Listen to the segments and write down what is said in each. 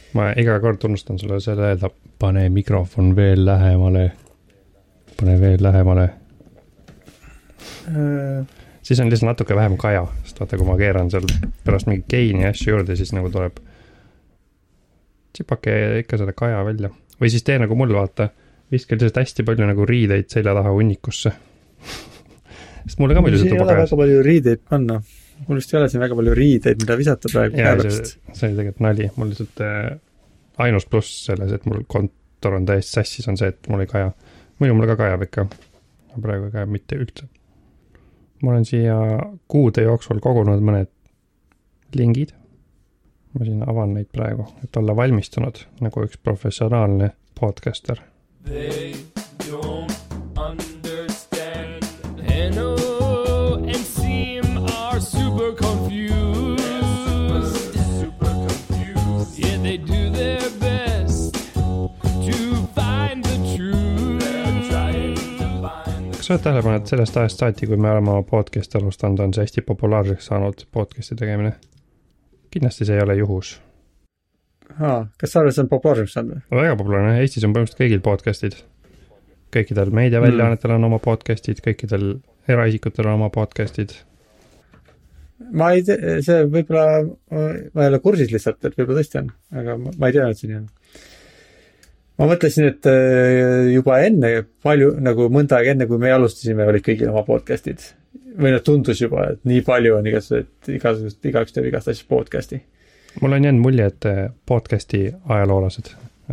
Ma iga kord tunnustan sulle selle öelda, pane mikrofon veel lähemale. Pane veel lähemale. Siis on lihtsalt natuke vähem kaja, sest vaata, kui ma keeran seal pärast mingi geini asju juurde, siis nagu tuleb tsipake ikka selle kaja välja. Või siis tee nagu mul, vaata, viska lihtsalt hästi palju nagu riideid selja taha unnikusse. Sest mulle ka muidu see tuba kajas. Ei ole väga palju riideid panna. Mul vist ei ole siin väga palju riideid, mida visata praegu. Ja, see oli tegelikult nali. Mul lihtsalt ainus pluss selles, et mul kontor on täiesti sassis, on see, et mul ei kaja. Muidu mul ka kajab ikka. Praegu ei kaja mitte üldse. Ma olen siia kuude jooksul kogunud mõned lingid. Ma siin avan neid praegu, et olla valmistunud nagu üks professionaalne podcaster. They don't understand N.O. and Seam are super confused. Super confused. Yeah, they do their best to find the truth. They're trying to find the... Kas sa oled tähelepanu, et sellest ajast saati, kui me oleme oma podcasti alustanud, on see hästi populaarseks saanud podcasti tegemine? Kindlasti see ei ole juhus. Kas sa oled see on populaarseks saanud? Väga populaarne. Eestis on põhimõtteliselt kõigil podcastid. Kõikidel meediaväljaannetel on oma podcastid, kõikidel eraisikutel on oma podcastid. Ma ei tea, see võib-olla, ma ei ole kursis lihtsalt, et võib-olla tõesti on, aga ma ei tea, et see nii on. Ma mõtlesin, et juba enne, palju, nagu mõnda aega enne, kui me alustasime, olid kõigil oma podcastid. Või nad tundus juba, et nii palju on igaüks teeb igast asjast podcasti. Mul on jäänud mulje, et podcasti ajaloolased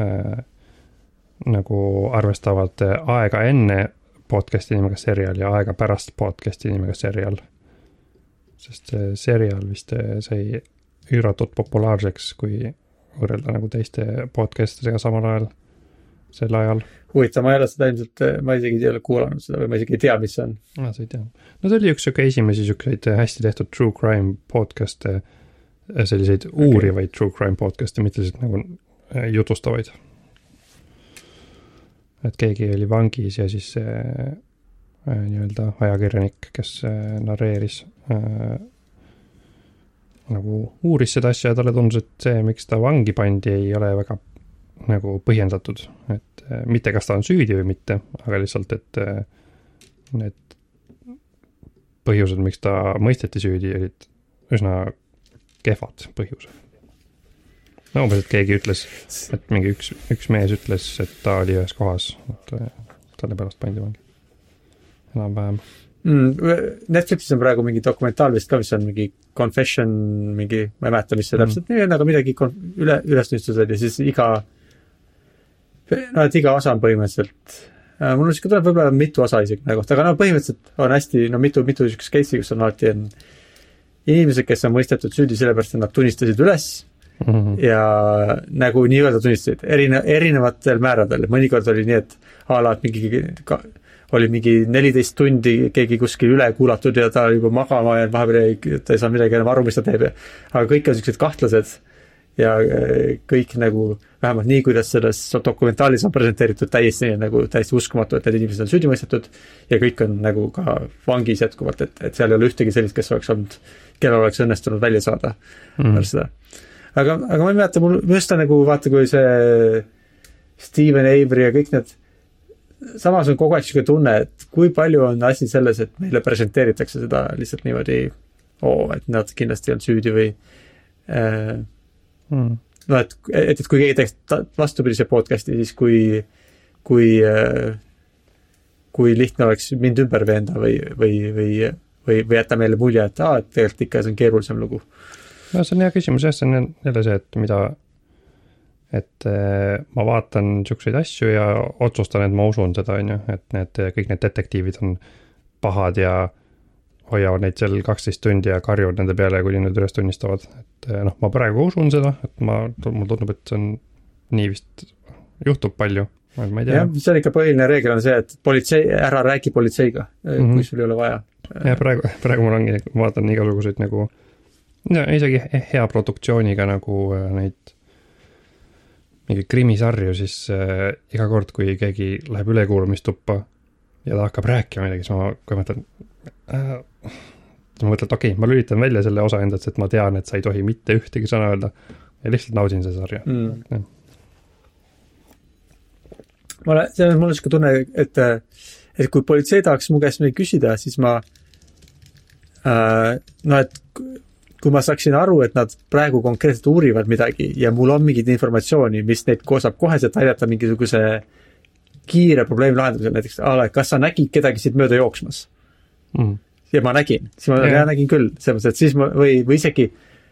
nagu arvestavad aega enne podcasti nimega serial ja aega pärast podcasti nimega serial. Sest see serial vist sai üüratud populaarseks, kui võrrelda nagu teiste podcastidega samal ajal, sel ajal. Huvitav, ma ei ole seda ilmselt, ma isegi ei ole kuulanud seda või ma isegi ei tea, mis see on. Sa ei tea. No see oli üks esimesi hästi tehtud true crime podcast, selliseid uurivaid true crime podcast'e, mitte lihtsalt nagu jutustavaid. Et keegi oli vangis ja siis nii-öelda ajakirjanik, kes narreeris nagu uuris seda asja ja talle tundus, et see, miks ta vangi pandi, ei ole väga nagu põhjendatud, et mitte kas ta on süüdi või mitte, aga lihtsalt, et need põhjused, miks ta mõisteti süüdi, olid üsna kehvad põhjused. No umbes, et keegi ütles, et mingi üks mees ütles, et ta oli ühes kohas, et talle pärast pandi vangi. Enam vähem. Netflixis on praegu mingi dokumentaal vist ka, mis on mingi confession, mingi, ma ei mäleta, mis see täpselt nii on, aga midagi ülesnüstused ja siis iga osa on põhimõtteliselt, mul on siuke tuleb võib-olla mitu osa isegi nagu, aga põhimõtteliselt on hästi, mitu niisugust case'i, kus on alati inimesed, kes on mõistetud süüdi sellepärast, et nad tunnistasid üles ja nagu nii-öelda tunnistasid erinevatel määradel. Mõnikord oli nii, et oli mingi 14 tundi keegi kuskil üle kuulatud ja ta oli juba magama ja vahepeal ta ei saa midagi enam aru, mis ta teeb. Aga kõik on sellised kahtlased ja kõik nagu vähemalt nii, kuidas selles dokumentaalis on presenteeritud täiesti uskumatu, et need inimesed on süüdi mõistetud ja kõik on nagu ka vangis jätkuvalt, et seal ei ole ühtegi sellist, kes oleks olnud, kellel oleks õnnestunud välja saada seda. Aga ma ei mäleta, mul just on nagu vaata, kui see Stephen Avery ja kõik need samas on kogu aeg tunne, et kui palju on asi selles, et meile presenteeritakse seda lihtsalt niimoodi, et nad kindlasti on süüdi või no, et kui keegi teeks vastupidise podcasti, siis kui lihtne oleks mind ümber veenda või jätta meile mulje, et tegelikult ikka see on keerulisem lugu. No see on hea küsimus, see on jälle see, et ma vaatan niisuguseid asju ja otsustan, et ma usun seda, et kõik need detektiivid on pahad ja hoiavad neid seal 12 tundi ja karjuvad nende peale, kui nad üles tunnistavad. Et ma praegu usun seda, et mul tundub, et see on nii vist juhtub palju. Ma ei tea. Ja, see on ikka põhiline reegel on see, et ära räägi politseiga, kui sul ei ole vaja. Ja praegu mul ongi, vaatan igasuguseid nagu, isegi hea produktsiooniga nagu neid mingi krimisarju, siis iga kord, kui keegi läheb ülekuulamistuppa ja ta hakkab rääkima midagi, siis ma mõtlen, ma lülitan välja selle osa endast, et ma tean, et sa ei tohi mitte ühtegi sõna öelda ja lihtsalt naudin seda sarja see on mul niisugune tunne, et kui politsei tahaks mu käest midagi küsida, siis ma et kui ma saaksin aru, et nad praegu konkreetselt uurivad midagi ja mul on mingit informatsiooni, mis neid saab koheselt aidata mingisuguse kiire probleemi lahendamisel, näiteks, kas sa nägid kedagi siit mööda jooksmas? Ja ma nägin, siis ma nägin küll, selles mõttes, et siis ma, või isegi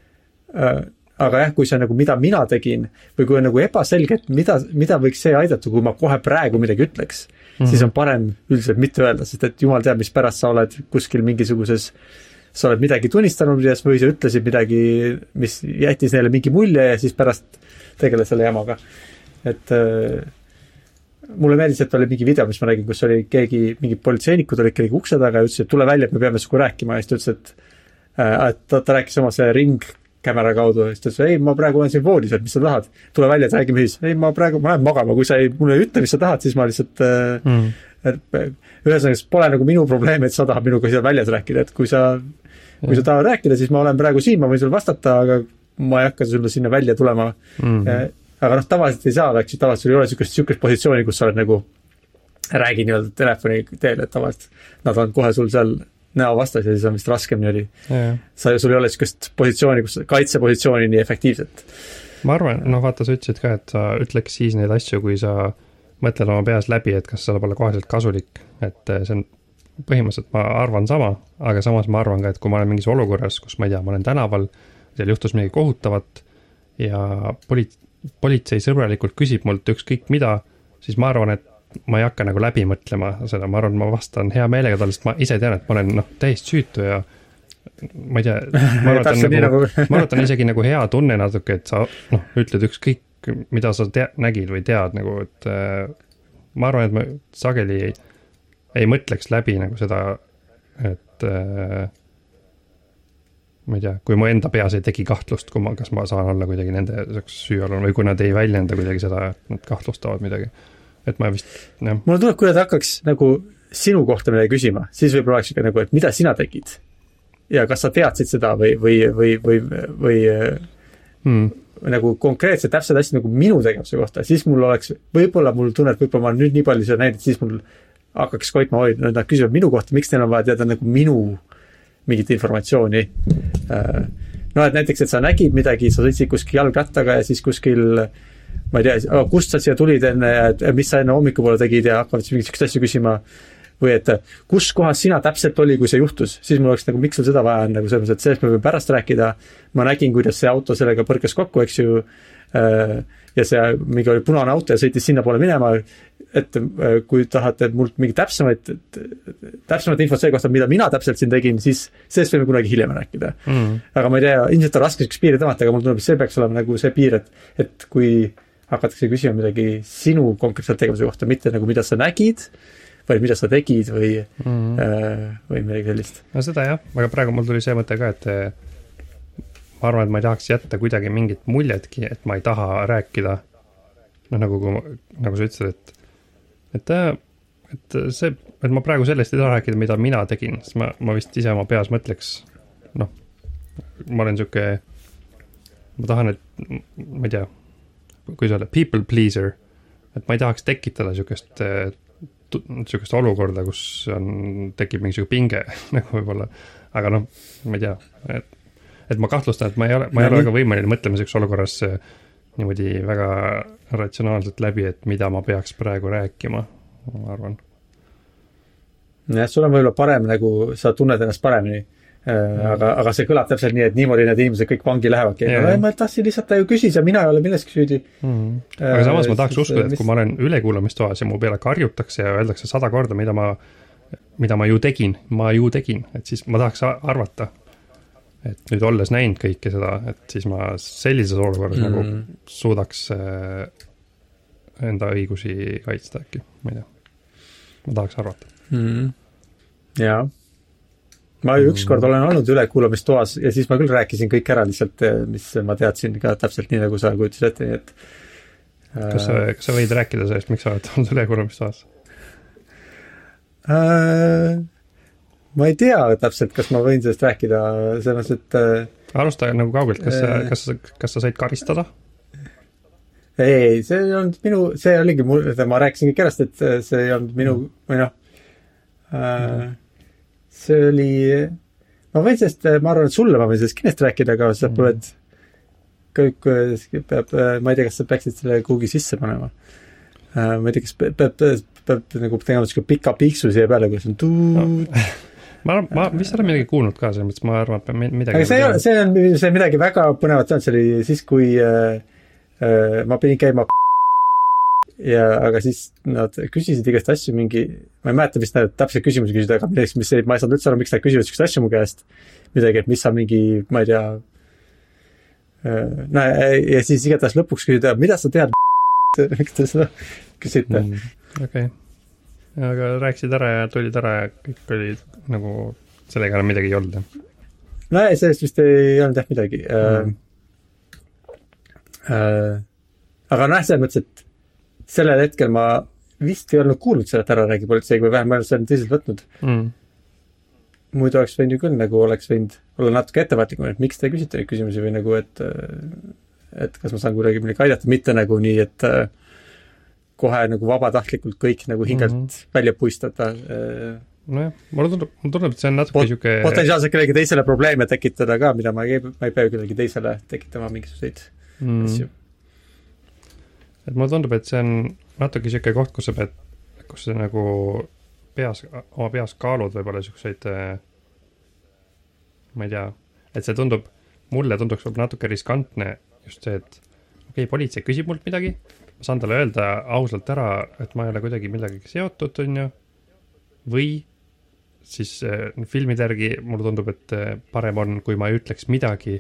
aga jah, kui see on nagu, mida mina tegin, või kui on nagu ebaselge, et mida võiks see aidata, kui ma kohe praegu midagi ütleks, siis on parem üldiselt mitte öelda, sest et jumal teab, mis pärast sa oled kuskil mingisuguses, sa oled midagi tunnistanud või sa ütlesid midagi, mis jättis neile mingi mulje ja siis pärast tegeled selle jamaga. Et mulle meeldis, et oli mingi video, mis ma nägin, kus oli mingi politseinikud olid kellegi ukse taga ja ütles, et tule välja, et me peame sinuga rääkima ja siis ta ütles, et ta rääkis oma see ringkämera kaudu ja siis ta ütles, ei, ma praegu olen siin voodis, et mis sa tahad? Tule välja, et räägime siis. Ei, ma lähen magama, kui sa mulle ei ütle, mis sa tahad, siis ma lihtsalt ühesõnaga, pole nagu minu probleem, et sa tahad minuga seal väljas rääkida, et kui sa tahad rääkida, siis ma olen praegu siin, ma võin sulle vastata, aga ma ei hakka sulle sinna välja tulema. Aga tavaliselt ei saa, tavaliselt sul ei ole sükest positsiooni, kus sa oled nagu räägi nii-öelda telefoni teel, et tavaliselt nad on kohe sul seal näo vastas ja siis on vist raskem niimoodi. Sul ei ole sükest positsiooni, kus kaitsepositsiooni nii efektiivselt. Ma arvan, vaata, sa ütlesid ka, et sa ütleks siis neid asju, kui sa mõtled oma peas läbi, et kas seda pole koheselt kasulik, et see on põhimõtteliselt, ma arvan sama, aga samas ma arvan ka, et kui ma olen mingis olukorras, kus ma ei tea, ma olen tänaval, seal juhtus midagi kohutavat ja politsei sõbralikult küsib mult ükskõik mida, siis ma arvan, et ma ei hakka nagu läbi mõtlema seda, ma arvan, ma vastan hea meelega talle, sest ma ise tean, et ma olen täiesti süütu ja ma ei tea, ma arvan isegi nagu hea tunne natuke, et sa ütled ükskõik, mida sa nägid või tead, nagu, et ma arvan, et ma sageli ei mõtleks läbi nagu seda, et ma ei tea, kui mu enda peas ei tegi kahtlust, kas ma saan olla kuidagi nende süüalune või kui nad ei väljenda kuidagi seda, et nad kahtlustavad midagi. Et ma vist, jah. Mulle tuleb, kui nad hakkaks nagu sinu kohta midagi küsima, siis võib-olla oleks ikka nagu, et mida sina tegid? Ja kas sa teadsid seda või nagu konkreetselt täpselt hästi nagu minu tegevuse kohta, siis mul oleks, võib-olla mul tunne, et võib-olla ma nüüd nii palju seda näinud, siis mul hakkaks koitma hoida, nad küsivad minu kohta, miks neil on vaja teada nagu minu mingit informatsiooni. Et näiteks, et sa nägid midagi, sa sõitsid kuskil jalgrattaga ja siis kuskil, ma ei tea, kust sa siia tulid enne ja mis sa enne hommikupoole tegid ja hakkavad siis mingit asju küsima või et kus kohas sina täpselt oli, kui see juhtus, siis mul oleks nagu, miks sul seda vaja on, nagu selles mõttes, et sellest me võime pärast rääkida. Ma nägin, kuidas see auto sellega põrkas kokku, eks ju, ja see mingi oli punane auto ja sõitis sinna poole minema, et kui tahate mult mingi täpsemat infot selle kohta, mida mina täpselt siin tegin, siis sellest võime kunagi hiljem rääkida. Aga ma ei tea, ilmselt on raske piiri tõmmata, aga mul tuleb, see peaks olema nagu see piir, et kui hakatakse küsima midagi sinu konkreetselt tegevuse kohta, mitte nagu mida sa nägid, või mida sa tegid või midagi sellist. No seda jah, aga praegu mul tuli see mõte ka, et ma arvan, et ma ei tahaks jätta kuidagi mingit muljetki, et ma ei taha rääkida, nagu sa ütlesid, et ma praegu sellest ei taha rääkida, mida mina tegin, sest ma vist ise oma peas mõtleks, ma olen siuke, ma tahan, et ma ei tea, kui sa oled people pleaser, et ma ei tahaks tekitada siukest olukorda, kus tekib mingi siuke pinge, nagu võib-olla, aga ma ei tea, et ma kahtlustan, et ma ei ole väga võimeline mõtlema siukses olukorras niimoodi väga ratsionaalselt läbi, et mida ma peaks praegu rääkima, ma arvan. Jah, sul on võib-olla parem, nagu sa tunned ennast paremini, aga see kõlab täpselt nii, et niimoodi need inimesed kõik vangi lähevadki. Ma tahtsin lihtsalt ta ju küsis ja mina ei ole milleski süüdi. Aga samas ma tahaks uskuda, et kui ma olen ülekuulamistoas ja mu peale karjutakse ja öeldakse 100 korda, mida ma ju tegin, et siis ma tahaks arvata, et nüüd olles näinud kõike seda, et siis ma sellises olukorras nagu suudaks enda õigusi kaitsta äkki, ma ei tea. Ma tahaks arvata. Jaa. Ma ükskord olen olnud ülekuulamistoas ja siis ma küll rääkisin kõik ära lihtsalt, mis ma teadsin ka täpselt nii, nagu sa kujutasid ette, nii et Kas sa võid rääkida sellest, miks sa oled olnud ülekuulamistoas? Ma ei tea täpselt, kas ma võin sellest rääkida, selles, et alusta nagu kaugelt, kas sa said karistada? Ei, see ei olnud see oligi mul, ma rääkisingi kerast, et see ei olnud minu, või noh, see oli, ma võin sellest, ma arvan, et sulle ma võin sellest kindlasti rääkida, aga sa pead kõik, ma ei tea, kas sa peaksid selle kuhugi sisse panema. Ma ei tea, kas peab nagu tegema pika piiksu siia peale, kus on ma vist olen midagi kuulnud ka, selles mõttes ma arvan, et midagi... Aga see on midagi väga põnevat, see oli siis, kui ma pidin käima aga siis nad küsisid igast asju mingi, ma ei mäleta, mis nad täpselt küsimusi küsida, aga midagi, ma ei saanud üldse aru, miks nad küsivad sellist asju mu käest. Midagi, et mis sa mingi, ma ei tea, ja siis igatahes lõpuks küsida, mida sa tead, miks te seda küsite. Okei. Aga rääkisid ära ja tulid ära ja kõik oli nagu sellega enam midagi ei olnud. No ei, sellest vist ei olnud jah midagi. Aga selles mõttes, et sellel hetkel ma vist ei olnud kuulnud selle, et ära räägi politseiga või vähemalt see on tõsiselt võtnud. Muidu oleks võinud ju küll nagu oleks võinud olla natuke ettevaatlikum, et miks te küsite neid küsimusi või nagu, et kas ma saan kuidagi midagi aidata, mitte nagu nii, et kohe nagu vabatahtlikult kõik nagu hingelt välja puistada. Nojah, mulle tundub, et see on natuke siuke... Potentsiaalselt kellegi teisele probleeme tekitada ka, mida ma ei pea kellegi teisele tekitama mingisuguseid asju. Et mulle tundub, et see on natuke siuke koht, kus sa nagu oma peas kaalud võib-olla siukseid, ma ei tea, et see mulle tunduks natuke riskantne just see, et okei, politsei küsib mult midagi, ma saan talle öelda ausalt ära, et ma ei ole kuidagi millegagi seotud, on ju, või siis filmide järgi mulle tundub, et parem on, kui ma ei ütleks midagi,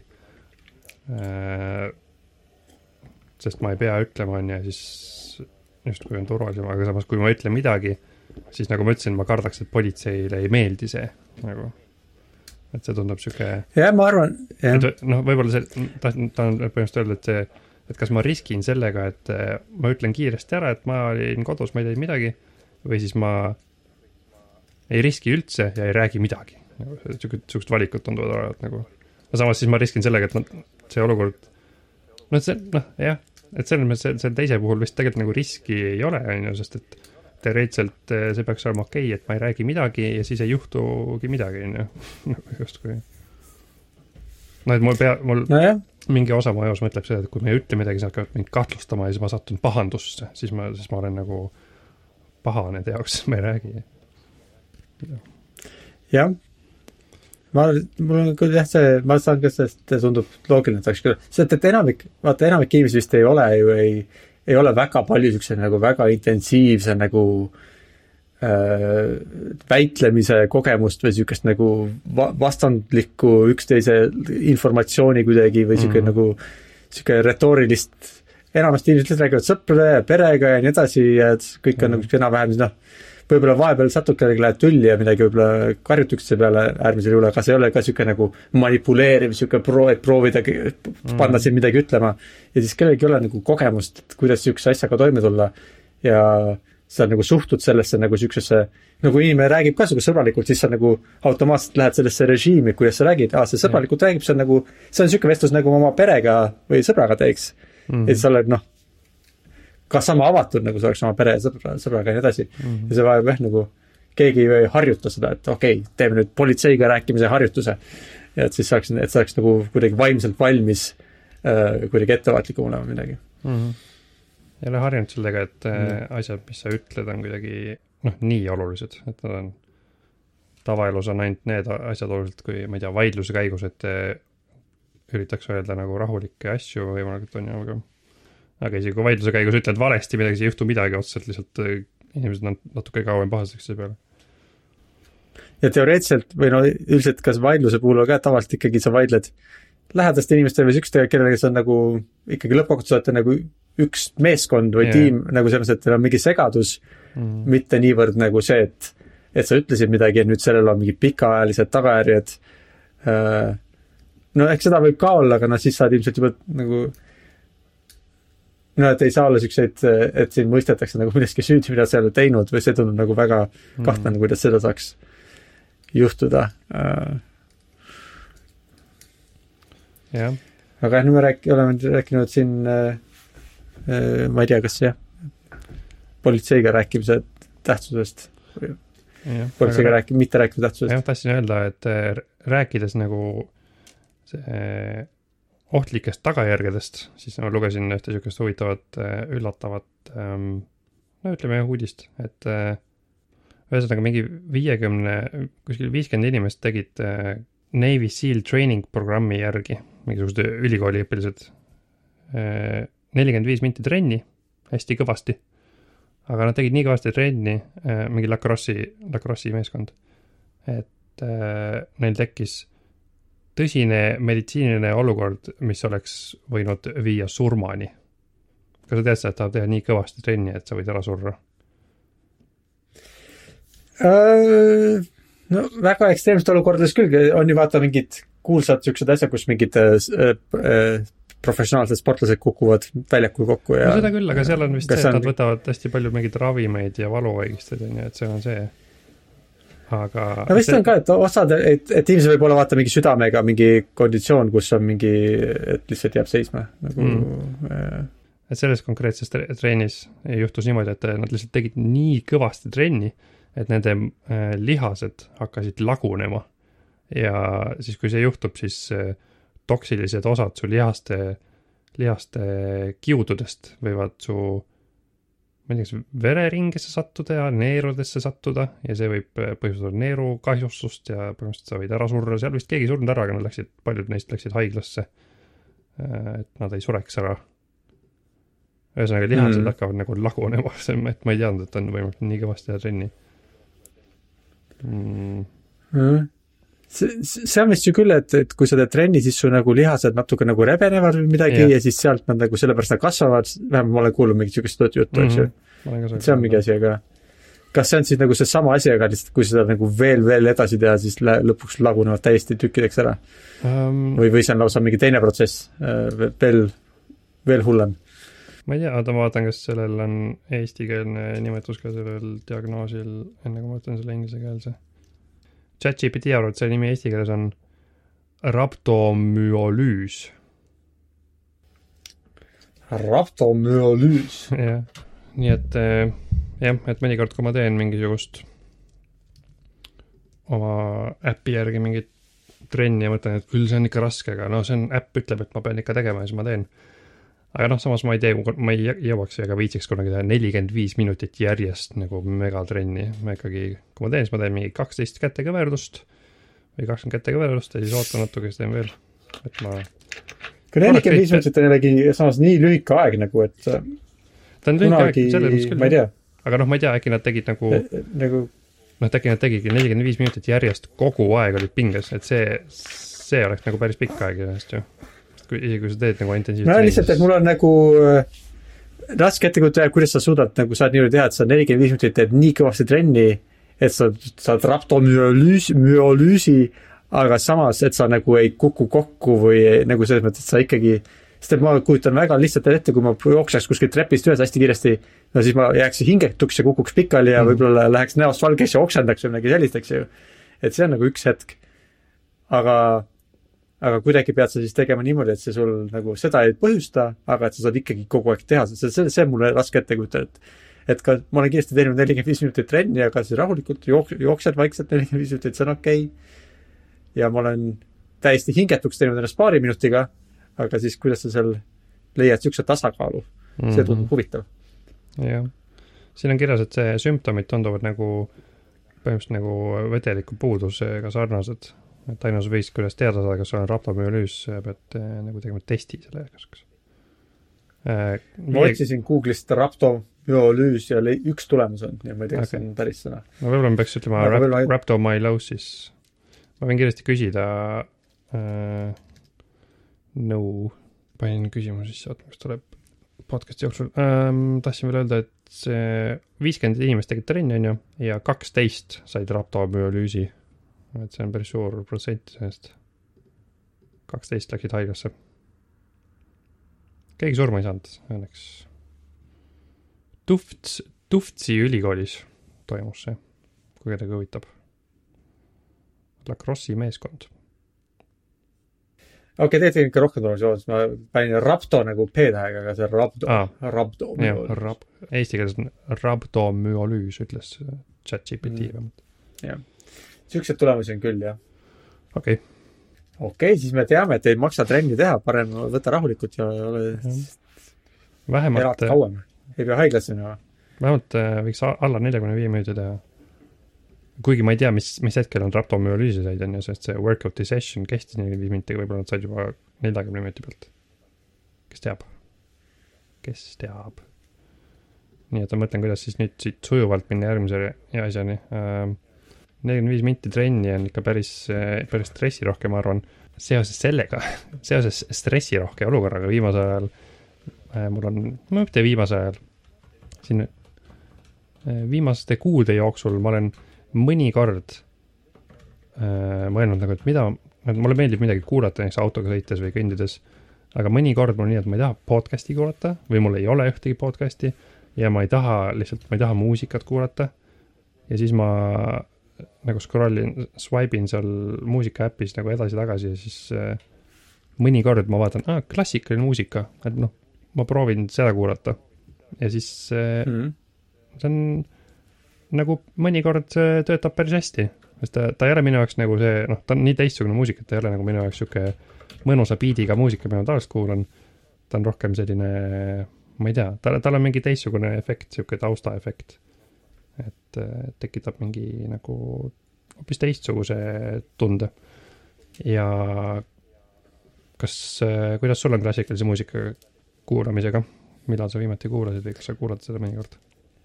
sest ma ei pea ütlema, on ja siis just kui on turvalisem, aga samas kui ma ütlen midagi, siis nagu ma ütlesin, ma kardaks, et politseile ei meeldi see, nagu, et see tundub siuke... Jah, ma arvan, jah. Noh, võib-olla see, tahan põhimõtteliselt öelda, et kas ma riskin sellega, et ma ütlen kiiresti ära, et ma olin kodus, ma ei teinud midagi, või siis ma ei riski üldse ja ei räägi midagi. Siukest valikut tunduvad olevat nagu. Ja samas siis ma riskin sellega, et see olukord, jah, et see teise puhul vist tegelikult nagu riski ei ole, sest et teoreetselt see peaks olema okei, et ma ei räägi midagi ja siis ei juhtugi midagi, just kui... et mul mingi osa mu ajus mõtleb seda, et kui ma ei ütle midagi, siis nad käivad mind kahtlustama ja siis ma satun pahandusse, siis ma olen nagu paha nende jaoks, ma ei räägi. Jah. Mul on küll jah see, ma saan ka sellest tundub loogiline, et oleks küll. Sest, et enamik inimesi vist ei ole ju, ei ole väga palju siukse nagu väga intensiivse nagu väitlemise kogemust või siukest nagu vastandlikku üksteise informatsiooni kuidagi või siuke nagu siuke retoorilist, enamasti inimesed räägivad sõprade ja perega ja nii edasi ja kõik on nagu enam-vähem, võib-olla vahepeal satud kellegi läheb tülli ja midagi võib-olla karjutukse peale äärmisel juurde, aga see ei ole ka siuke nagu manipuleeriv, siuke et proovida panna siin midagi ütlema ja siis kellegi ei ole nagu kogemust, et kuidas siukse asjaga toime tulla ja sa nagu suhtud sellesse nagu siuksesse, nagu inimene räägib ka sõbralikult, siis sa nagu automaatselt lähed sellesse režiimi, kuidas sa räägid, see sõbralikult räägib, see on siuke vestlus nagu oma perega või sõbraga teeks, et sa oled ka sama avatud, nagu sa oleks oma pere ja sõbraga ja nii edasi. Ja see vajab nagu, keegi ei harjuta seda, et okei, teeme nüüd politseiga rääkimise harjutuse. Ja et siis saaks nagu kuidagi vaimselt valmis kuidagi ettevaatlikum olema midagi. Ei ole harjunud sellega, et asjad, mis sa ütled, on kuidagi nii olulised, et nad on tavaelus on ainult need asjad olulised, kui ma ei tea, vaidluse käigus, et üritaks öelda nagu rahulikke asju võimalikult on ju, aga isegi kui vaidluse käigus ütled valesti midagi, siis ei juhtu midagi otseselt, lihtsalt inimesed on natuke kauem pahaseks see peale. Ja teoreetselt, või üldiselt kas vaidluse puhul ka tavaliselt ikkagi sa vaidled lähedaste inimestele või sükstega, kellega sa on nagu ikkagi lõppkokkuvõttes olete nagu üks meeskond või tiim, nagu selles, et teil on mingi segadus, mitte niivõrd nagu see, et sa ütlesid midagi ja nüüd sellel on mingi pikaajalised tagajärjed. Eks seda võib ka olla, aga siis saad ilmselt juba nagu et ei saa olla siukseid, et siin mõistetakse nagu midagi süüdi, mida sa ei ole teinud või see tundub nagu väga kahtlane, kuidas seda saaks juhtuda. jah. aga jah, nüüd me oleme rääkinud siin ma ei tea, kas jah, politseiga rääkimise tähtsusest või politseiga mitte rääkimise tähtsusest. Jah, tahtsin öelda, et rääkides nagu see ohtlikest tagajärgedest, siis ma lugesin ühte niisugust huvitavat, üllatavat ütleme uudist, et ühesõnaga mingi 50 inimest tegid Navy SEAL training programmi järgi, mingisugused ülikooli õpilased, 45 minti trenni, hästi kõvasti, aga nad tegid nii kõvasti trenni, mingi lacrossi meeskond, et neil tekkis tõsine meditsiiniline olukord, mis oleks võinud viia surmani. Kas sa tead seda, et tahab teha nii kõvasti trenni, et sa võid ära surra? No väga ekstreemsed olukordades küll, on ju vaata mingid kuulsad niisugused asjad, kus mingid professionaalsed sportlased kukuvad väljakul kokku ja... No seda küll, aga seal on vist see, et nad võtavad hästi palju mingeid ravimeid ja valuvaigisteid, et see on see. Aga... No vist on ka, et osad, et inimesel võib olla vaata mingi südamega mingi konditsioon, kus on mingi, et lihtsalt jääb seisma. Nagu, Et selles konkreetses treenis juhtus niimoodi, et nad lihtsalt tegid nii kõvasti trenni, et nende lihased hakkasid lagunema. Ja siis, kui see juhtub, siis toksilised osad su lihaste kiududest võivad su ma ei tea, vereringesse sattuda ja neerudesse sattuda ja see võib põhjustada neeru kahjustust ja põhimõtteliselt sa võid ära surra. Seal vist keegi surnud ära, aga nad paljud neist läksid haiglasse, et nad ei sureks ära. Ühesõnaga lihased hakkavad nagu lagunema, et ma ei teadnud, et on võimalik nii kõvasti teha trenni. See on vist ju küll, et kui sa teed trenni, siis su nagu lihased natuke nagu rebenevad või midagi ja siis sealt nad nagu sellepärast nad kasvavad, vähemalt ma olen kuulnud mingit niisugust juttu, eks ju. See on mingi asi, aga kas see on siis nagu see sama asi, aga lihtsalt kui seda nagu veel edasi teha, siis lõpuks lagunevad täiesti tükkideks ära? Või see on lausa mingi teine protsess, veel hullem? Ma ei tea, ma vaatan, kas sellel on eestikeelne nimetus ka sellel diagnoosil, enne kui ma võtan selle inglisekeelse. ChatGPT arvab, et see nimi eesti keeles on raptomüolüüs. Raptomüolüüs? Jah, nii et et mõnikord, kui ma teen mingisugust oma äppi järgi mingit trenni ja mõtlen, et küll see on ikka raske, aga see on äpp ütleb, et ma pean ikka tegema ja siis ma teen. Aga samas ma ei jõuaks ega viitsiks kunagi teha 45 minutit järjest nagu megatrenni. Ma ikkagi, kui ma teen, siis ma teen mingi 12 kätekõverdust või 20 kätekõverdust ja siis ootan natuke, siis teen veel. Et ma... Kui 45 minutit on jällegi samas nii lühike aeg nagu, et ta on lühike aeg, selles küll. Ma ei tea. Aga ma ei tea, äkki nad tegid nagu... äkki nad tegidki 45 minutit järjest kogu aeg olid pinges, et see oleks nagu päris pikk aeg järjest ju. Isegi kui sa teed nagu intensiivselt. No lihtsalt, et mul on nagu raske ette kujutada, kuidas sa suudad nagu saad niimoodi teha, et sa 45 minutit teed nii kõvasti trenni, et sa saad raptomüolüüsi, aga samas, et sa nagu ei kuku kokku või nagu selles mõttes, et sa ikkagi, sest ma kujutan väga lihtsalt ette, kui ma jookseks kuskilt trepist üles hästi kiiresti, no siis ma jääks hingetuks ja kukuks pikali ja võib-olla läheks näost valgeks ja oksendaks või midagi sellist, eks ju. Et see on nagu üks hetk. Aga kuidagi pead sa siis tegema niimoodi, et see sul nagu seda ei põhjusta, aga et sa saad ikkagi kogu aeg teha. See on mulle raske ette kujutada, et ka ma olen kiiresti teinud 45 minutit trenni, aga siis rahulikult jooksed vaikselt 45 minutit, see on okei. Ja ma olen täiesti hingetuks teinud ennast paari minutiga, aga siis kuidas sa seal leiad niisuguse tasakaalu, see tundub huvitav. Jah. Siin on kirjas, et see sümptomid tunduvad nagu põhimõtteliselt nagu vedeliku puudusega sarnased. Et ainus võis, kuidas teada saada, kas on raptomüolüüs, pead nagu tegema testi selle kasvaks. Ma otsisin Google'ist raptomüolüüs ja üks tulemus on, ja ma ei tea, see on päris sõna. No võib-olla me peaks ütlema raptomylosis. Ma võin kiiresti küsida panin küsimus sisse, mis tuleb podcasti jooksul. Tahtsin veel öelda, et see 50 inimest tegid trenni on ju, ja 12 said raptomüolüüsi. Et see on päris suur protsent sellest. 12 läksid haiglasse. Keegi surma ei saanud, õnneks. Tuftsi ülikoolis toimus see, kui kedagi huvitab. Lacrossi meeskond. okei, tegelikult ikka rohkem tuleb, ma panin Rapto nagu P-tähega, aga see Rapto, Rapto. Eesti keeles on rabdomüolüüs, ütles ChatGPT vähemalt. Jah. Siuksed tulemusi on küll, jah. Okei, siis me teame, et ei maksa trenni teha, parem võtta rahulikult ja ole elad kauem. Ei pea haiglasse minema. Vähemalt võiks alla 45 minuti teha. Kuigi ma ei tea, mis hetkel on raptomüolüüsi said, on ju, sest see workout'i session kestis 45 minuti, võib-olla nad said juba 40 minuti pealt. Kes teab? Nii, et ma mõtlen, kuidas siis nüüd siit sujuvalt minna järgmise asjani. 45 minti trenni on ikka päris stressirohke, ma arvan. Seoses stressirohke olukorraga viimasel ajal mul on, mitte viimasel ajal, siin viimaste kuude jooksul ma olen mõnikord mõelnud nagu, et mulle meeldib midagi kuulata näiteks autoga sõites või kõndides, aga mõnikord mul nii, et ma ei taha podcasti kuulata või mul ei ole ühtegi podcasti ja ma ei taha muusikat kuulata ja siis ma nagu swipe'in seal muusika äpis nagu edasi-tagasi ja siis mõnikord ma vaatan, klassikaline muusika, et ma proovin seda kuulata ja siis see on nagu mõnikord töötab päris hästi, sest ta ei ole minu jaoks nagu see, ta on nii teistsugune muusika, et ta ei ole nagu minu jaoks siuke mõnusa biidiga muusika, mida ma tavaliselt kuulan, ta on rohkem selline, ma ei tea, tal on mingi teistsugune efekt, siuke taustaefekt, et tekitab mingi nagu hoopis teistsuguse tunde ja kuidas sul on klassikalise muusika kuulamisega? Millal sa viimati kuulasid või kas sa kuulad seda mõnikord?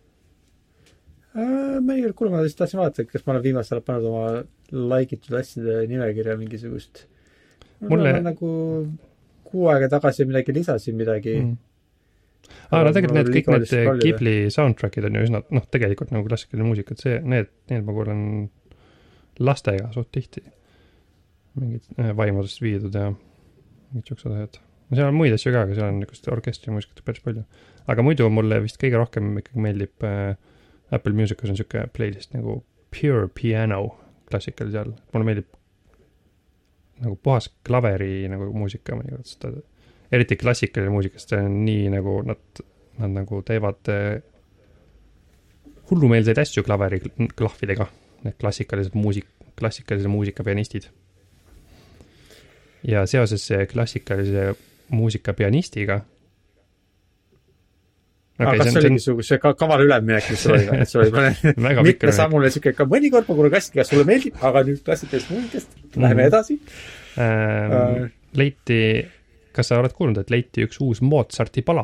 Mõnikord kuulama siis tahtsin vaadata, kas ma olen viimasel pannud oma laikitud asjade nimekirja mingisugust. Mulle on nagu 6 aega tagasi midagi lisasin midagi. Tegelikult need kõik need Ghibli soundtrackid on ju üsna, tegelikult nagu klassikaline muusika, et need ma kuulen lastega suht tihti. Mingid vaimusest viidud ja mingid siuksed asjad. Seal on muid asju ka, aga seal on niisugust orkestri muusikat päris palju. Aga muidu mulle vist kõige rohkem ikkagi meeldib Apple Musicus on siuke playlist nagu Pure Piano klassikal seal. Mulle meeldib nagu puhas klaveri nagu muusika, eriti klassikaline muusikast, see on nii nagu nad nagu teevad hullumeelseid asju klahvidega, need klassikalise muusika pianistid. Ja seoses klassikalise muusika pianistiga kas see oligi see kaval üleminek, mis oli, et see oli mitme sammule siuke, ka mõnikord ma kuulen klassika, sulle meeldib, aga nüüd klassikalist muusikast läheme edasi. Leiti, kas sa oled kuulnud, et leiti üks uus Mozarti pala?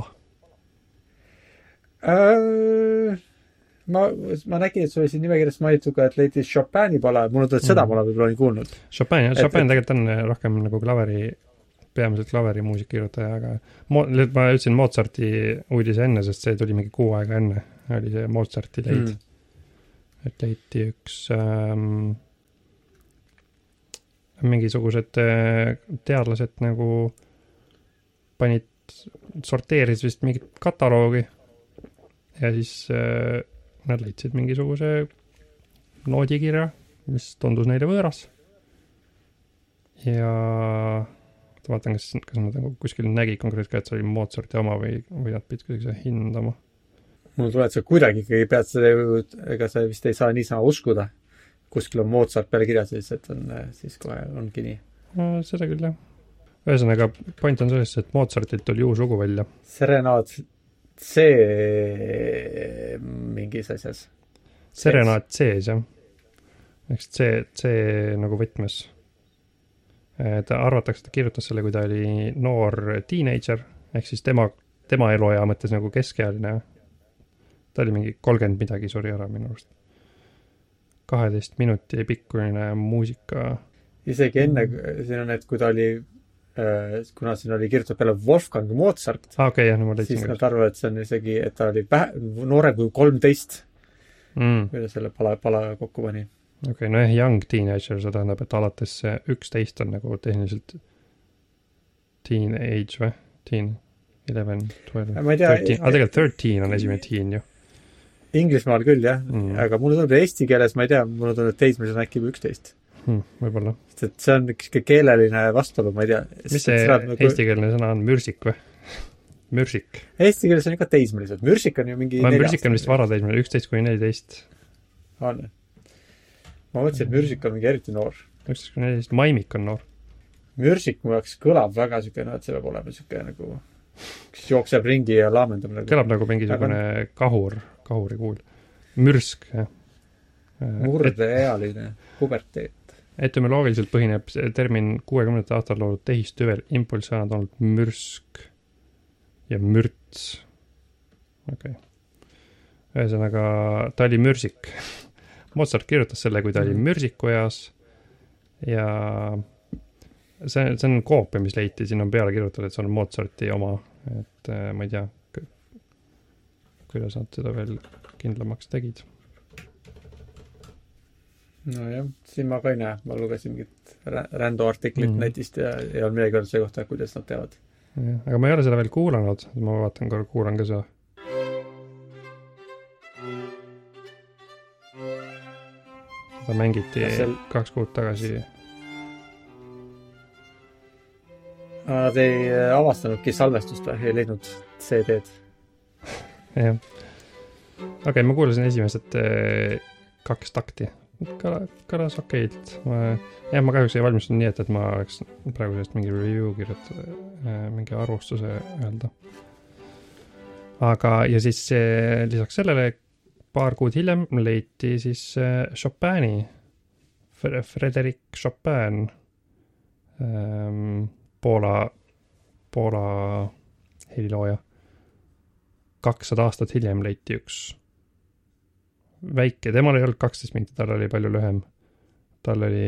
Ma nägin, et see oli siin nimekirjas mainitud ka, et leiti Chopini pala, mul on tulnud seda pala võib-olla nii kuulnud. Chopin tegelikult on rohkem nagu peamiselt klaveri muusikirjutaja, aga ma ütlesin Mozarti uudise enne, sest see tuli mingi 6 aega enne, oli see Mozarti leid. Et leiti üks mingisugused teadlased nagu sorteeris vist mingit kataloogi ja siis nad leidsid mingisuguse noodikirja, mis tundus neile võõras. Ja vaatan, kas nad nagu kuskil nägi konkreetselt ka, et see oli Mozarti oma või nad pidid kuidagi seda hindama. Mul tuleb, et sa kuidagi ikkagi pead seda, ega sa vist ei saa niisama uskuda. Kuskil on Mozart peale kirjas, siis kohe ongi nii. Seda küll, jah. Ühesõnaga, point on selles, et Mozartilt oli uus lugu välja. Serenaad C mingis asjas. Serenaad C-s, jah. Eks C nagu võtmes. Ta arvatakse, et ta kirjutas selle, kui ta oli noor teenager, ehk siis tema eluea mõttes nagu keskealine. Ta oli mingi 30 midagi, suri ära minu arust. 12 minuti pikkuline muusika. Isegi enne, siin on, et kui ta oli, kuna siin oli kirjutatud peale Wolfgang Mozart, jah, no siis nad arvavad, et see on isegi, et ta oli noorem kui 13, kui ta selle pala kokku pani. No young teenager, see tähendab, et alates 11 on nagu tehniliselt teenage või? Teen, 11, 12, 13. Tegelikult 13 on esimene teen ju. Inglismaal küll, jah. Aga mulle tuleb eesti keeles, ma ei tea, mulle tuleb teismelis on äkki 11. Võib-olla. Sest et see on üks keeleline vastuolu, ma ei tea. Mis see eestikeelne sõna on? Mürsik või? Mürsik. Eesti keeles on ikka teismelised. Mürsik on ju mingi mürsik on vist varateismeline, 11–14. On. Ma mõtlesin, et mürsik on mingi eriti noor. 11–14, maimik on noor. Mürsik mu jaoks kõlab väga sükene, et see peab olema sükene nagu kes jookseb ringi ja laamendab nagu. Kõlab nagu mingisugune kahuri kuul. Mürsk, jah. Murdeealine puberteet. Etümoloogiliselt põhineb termin 60. aastal loodud tehistüvel impulssõnad olnud mürsk ja mürts. Okei. Ühesõnaga, ta oli mürsik. Mozart kirjutas selle, kui ta oli mürsikueas ja see on koopia, mis leiti, siin on peale kirjutatud, et see on Mozarti oma, et ma ei tea, kuidas nad seda veel kindlamaks tegid. No jah, siin ma ka ei näe, ma lugesin mingit rändu artiklit netist ja ei olnud midagi öelda selle kohta, kuidas nad teevad. Ja, aga ma ei ole seda veel kuulanud, ma vaatan korra, kuulan ka seda. Seda mängiti 2 kuud tagasi. Nad ei avastanudki salvestust või? Ei leidnud CD-d? Jah. Okei, ma kuulasin esimesed 2 takti. Kõlas okeilt. Ma kahjuks ei valmistunud nii, et ma oleks praegu sellest mingi review kirjutada, mingi arvustuse öelda. Aga, ja siis lisaks sellele 2 kuud hiljem leiti siis Chopini, Frédéric Chopin, Poola helilooja. 200 aastat hiljem leiti üks väike, temal ei olnud 12 minti, tal oli palju lühem. Tal oli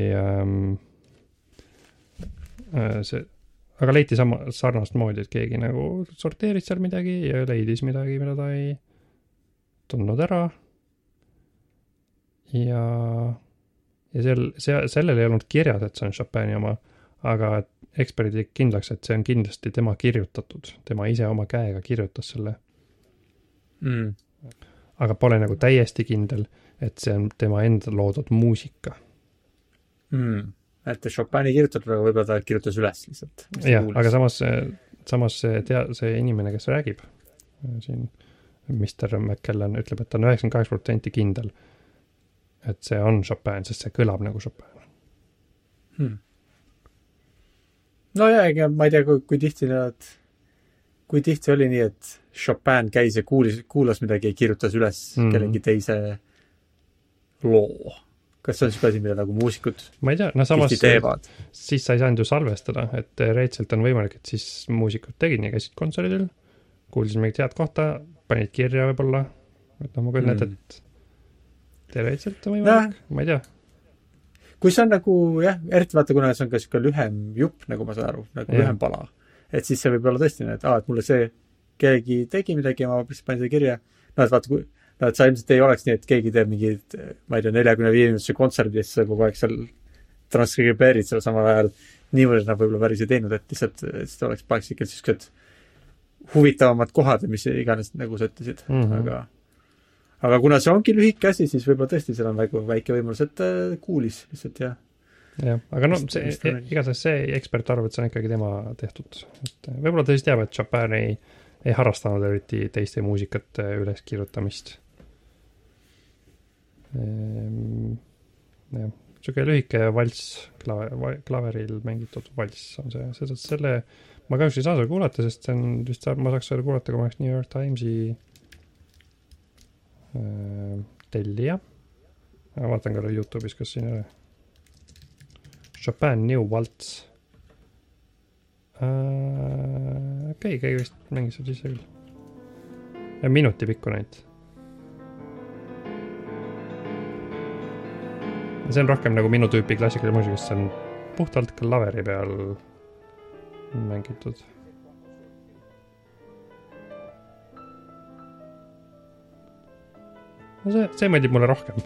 aga leiti sarnast moodi, et keegi nagu sorteeris seal midagi ja leidis midagi, mida ta ei tundnud ära. Ja sellel ei olnud kirjas, et see on Chopini oma, aga eksperdid kindlaks, et see on kindlasti tema kirjutatud. Tema ise oma käega kirjutas selle. Aga pole nagu täiesti kindel, et see on tema enda loodud muusika. Et Chopini kirjutatud, aga võib-olla ta kirjutas üles lihtsalt. Jah, aga samas see inimene, kes räägib, siin Mr. McKellen ütleb, et ta on 98% kindel, et see on Chopin, sest see kõlab nagu Chopin. No ja, ma ei tea, kui tihti oli nii, et Chopin käis ja kuulas midagi ja kirjutas üles kellegi teise loo. Kas see on siis asi, mida nagu muusikud ma ei tea, no samas teevad? Siis sa ei saanud ju salvestada, et reetselt on võimalik, et siis muusikud tegid ja käisid kontserdil, kuulsid mingit head kohta, panid kirja võib-olla, et ma küll näed, et reetselt on võimalik, ma ei tea. Kui see on nagu, jah, eriti vaata, kuna see on ka siuke lühem jupp, nagu ma saan aru, nagu lühem pala, et siis see võib olla tõesti, et mulle see keegi tegi midagi ja ma panin seda kirja. No, et vaata, et sa ilmselt ei oleks nii, et keegi teeb mingid, ma ei tea, 45-minutise kontserdi, siis sa kogu aeg seal transkribeerid seal samal ajal niimoodi, et nad võib-olla päris ei teinud, et lihtsalt oleks paksikelt sellised huvitavamad kohad, mis iganes nagu sa ütlesid. Aga kuna see ongi lühike asi, siis võib-olla tõesti seal on väike võimalus, et kuulis lihtsalt ja. Jah, aga no igatahes see ekspert arvab, et see on ikkagi tema tehtud. Et võib-olla ta siis teab, et Chopin ei harrastanud eriti teiste muusikate üles kirjutamist. Jah, siuke lühike valss, klaveril mängitud valss on see. Selle ma kahjuks ei saa seda kuulata, sest see on vist, ma saaks seda kuulata, kui ma oleks New York Timesi tellija. Vaatan ka YouTube'is, kas siin ole. Chopin New Waltz. Okei, keegi vist mängis seal sisse küll. Ja minuti pikku näit. See on rohkem nagu minu tüüpi klassikaline muusikast, see on puhtalt klaveri peal mängitud. No see mõeldib mulle rohkem.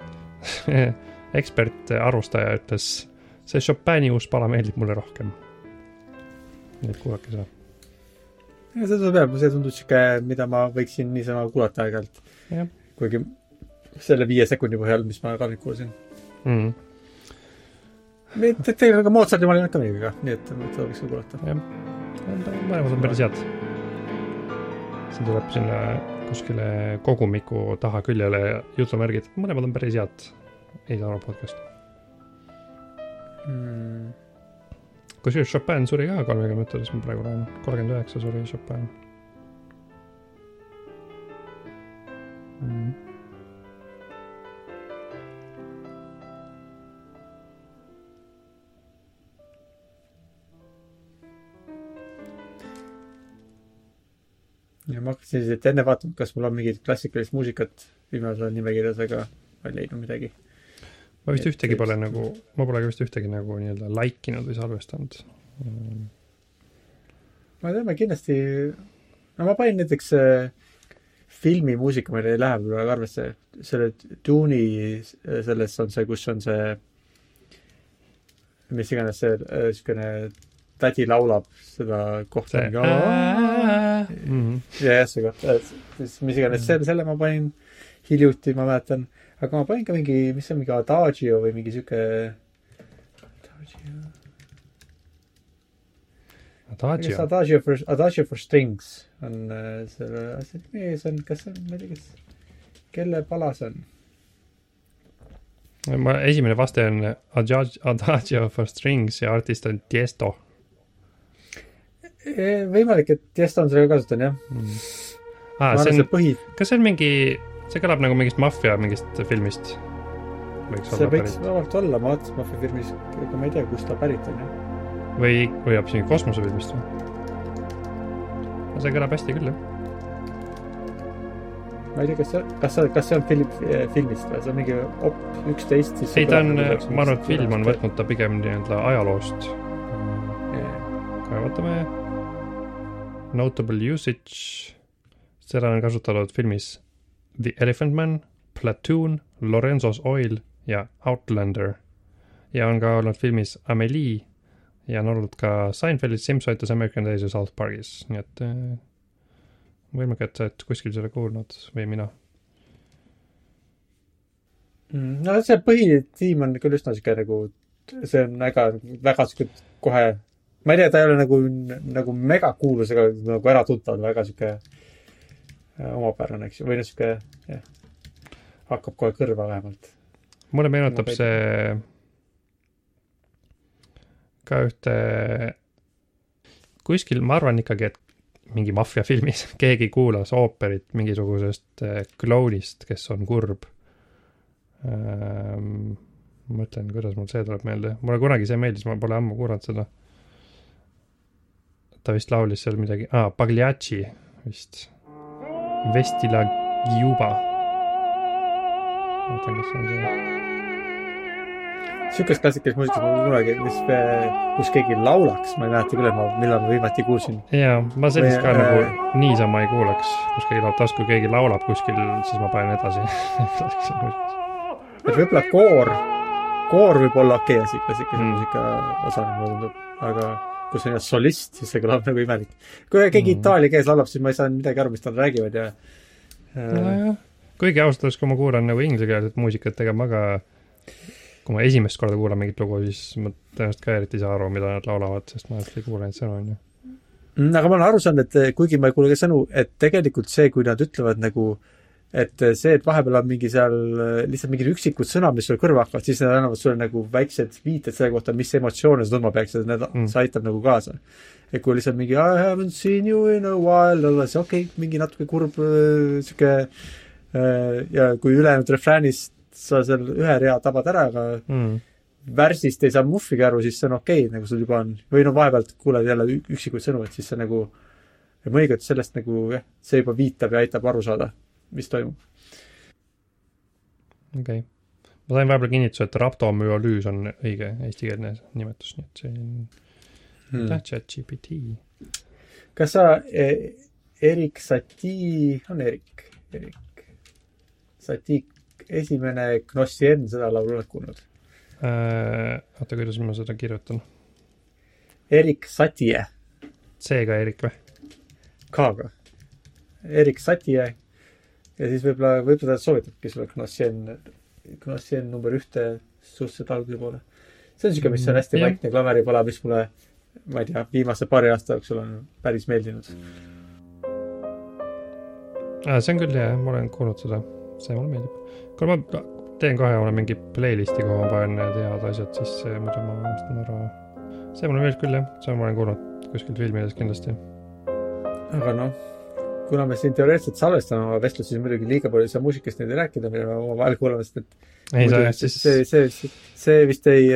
Ekspert arvustaja ütles, see Chopini uus pala meeldib mulle rohkem. Nii et kuulake seda. Ja seda peab, see tundub siuke, mida ma võiksin niisama kuulata aeg-ajalt. Kuigi selle 5 sekundi põhjal, mis ma ka nüüd kuulasin. Tegelikult ka Mozarti ma olin ikka meiega, nii et seda võiks ka kuulata. Mõlemad on päris head. Siin tuleb sinna kuskile kogumiku taha küljele jutumärgid. Mõlemad on päris head. Ei saa podcast. Kusjuures Chopin suri ka 30 mõttes, ma praegu loen. 39 suri Chopin. Ja ma hakkasin siis enne vaatama, kas mul on mingid klassikalist muusikat viimasel nimekirjas, aga ma ei leidnud midagi. Ma vist ühtegi pole nagu, ma pole ka vist ühtegi nagu nii-öelda laikinud või salvestanud. Ma tean, ma kindlasti, no ma panin näiteks filmi muusika, ma ei lähe võib-olla arvesse, selle Dune'i selles on see, kus on see, mis iganes see, selline tädi laulab seda kohta. Ja see kohta, mis iganes selle ma panin hiljuti, ma mäletan. Aga ma panin ka mingi, mis on mingi Adagio või mingi siuke Adagio for Strings on selle asja nimi, see on, kas see on, ma ei tea, kelle pala see on? Esimene vaste on Adagio for Strings ja artist on Tiesto. Võimalik, et Tiesto on sellega kasutan, jah. Kas see on mingi, see kõlab nagu mingist maffia mingist filmist? See võiks vabalt olla, ma vaatasin maffia filmis, aga ma ei tea, kus ta pärit on, jah. Või hoiab siin kosmosefilmist või? No see kõlab hästi küll, jah. Ma ei tea, kas see on filmist või? See on mingi op 11. Ei, ta on, ma arvan, et film on võtnud ta pigem nii-öelda ajaloost. Kohe vaatame. Notable usage. Seda on kasutanud filmis The Elephant Man, Platoon, Lorenzo's Oil ja Outlander. Ja on ka olnud filmis Amelie ja on olnud ka Seinfeldis, Simpsonites, American Days ja South Parkis. Nii et võimalik, et sa oled kuskil selle kuulnud või mina. No see põhitiim on küll üsna siuke nagu, see on väga siuke kohe, ma ei tea, ta ei ole nagu mega kuulus, aga nagu ära tuttav, väga siuke omapärane, eks ju, või siuke, jah, hakkab kohe kõrva vähemalt. Mulle meenutab see ka ühte kuskil, ma arvan ikkagi, et mingi maffiafilmis keegi kuulas ooperit mingisugusest klounist, kes on kurb. Mõtlen, kuidas mul see tuleb meelde. Mulle kunagi see meeldis, ma pole ammu kuulanud seda. Ta vist laulis seal midagi. Pagliacci vist. Vestila Giuba. Mõtlen, kas see on see. Siukest klassikalist muusikas ma kunagi, kus keegi laulaks, ma ei mäleta küll, millal ma viimati kuulsin. Jaa, ma sellist ka nagu niisama ei kuulaks, kus keegi laulab, taas kui keegi laulab kuskil, siis ma panen edasi. Et võib-olla koor võib olla okei asi, klassikalise muusika osana, ma tundub, aga kus on jah solist, siis see kõlab nagu imelik. Kui keegi Itaalia kees laulab, siis ma ei saa midagi aru, mis nad räägivad ja kuigi ausalt, kui ma kuulan nagu inglise muusikat, ega ma ka kui ma esimest korda kuulan mingit lugu, siis ma tõenäoliselt ka eriti ei saa aru, mida nad laulavad, sest ma ei kuule neid sõnu, on ju. Aga ma olen aru saanud, et kuigi ma ei kuule ka sõnu, et tegelikult see, kui nad ütlevad nagu, et see, et vahepeal on mingi seal lihtsalt mingid üksikud sõnad, mis sulle kõrva hakkavad, siis nad annavad sulle nagu väiksed viited selle kohta, mis emotsioone sa tundma peaks, et see aitab nagu kaasa. Et kui lihtsalt mingi I haven't seen you in a while, siis okei, mingi natuke kurb siuke ja kui ülejäänud refräänist sa seal ühe rea tabad ära, aga värsist ei saa muffigi aru, siis see on okei, nagu sul juba on, või no vahepealt kuuled jälle üksikuid sõnu, et siis see nagu, mõnikord sellest nagu, jah, see juba viitab ja aitab aru saada, mis toimub. Okei. Ma sain vahepeal kinnituse, et raptomüolüüs on õige eestikeelne nimetus, nii et see on ChatGPT. Kas sa Erik Satie, on Erik Satie esimene Gnossien seda laulu oled kuulnud? Oota, kuidas ma seda kirjutan? Erik Satie. C-ga Erik või? K-ga. Erik Satie. Ja siis võib-olla ta soovitabki sulle Gnossien number 1 suhteliselt alguse poole. see on siuke, mis on hästi vaikne klaveripala, mis mulle, ma ei tea, viimase paari aasta jooksul on päris meeldinud. See on küll hea, ma olen kuulnud seda. See mulle meeldib. Kui ma teen kohe olen mingi playlisti, kuhu ma panen need head asjad, siis muidu ma vastan ära. See mulle meeldib küll, jah. See ma olen kuulnud kuskilt filmides kindlasti. Aga noh, kuna me siin teoreetselt salvestame oma vestlust, siis muidugi liiga palju saa muusikast neid rääkida, mida me oma vahel kuulame, sest et see vist ei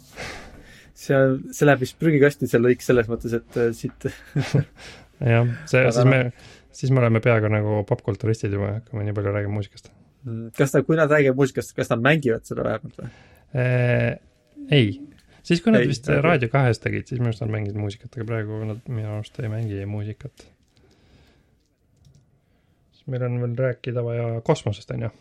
see läheb vist prügikasti see lõik selles mõttes, et siit jah, siis me oleme peaaegu nagu popkulturistid juba, kui me nii palju räägime muusikast. Kui nad räägivad muusikast, kas nad mängivad seda vähemalt või? Ei. Siis kui nad vist Raadio 2 tegid, siis minu arust nad mängisid muusikat, aga praegu nad minu arust ei mängi muusikat. Siis meil on veel rääkida vaja kosmosest, on ju?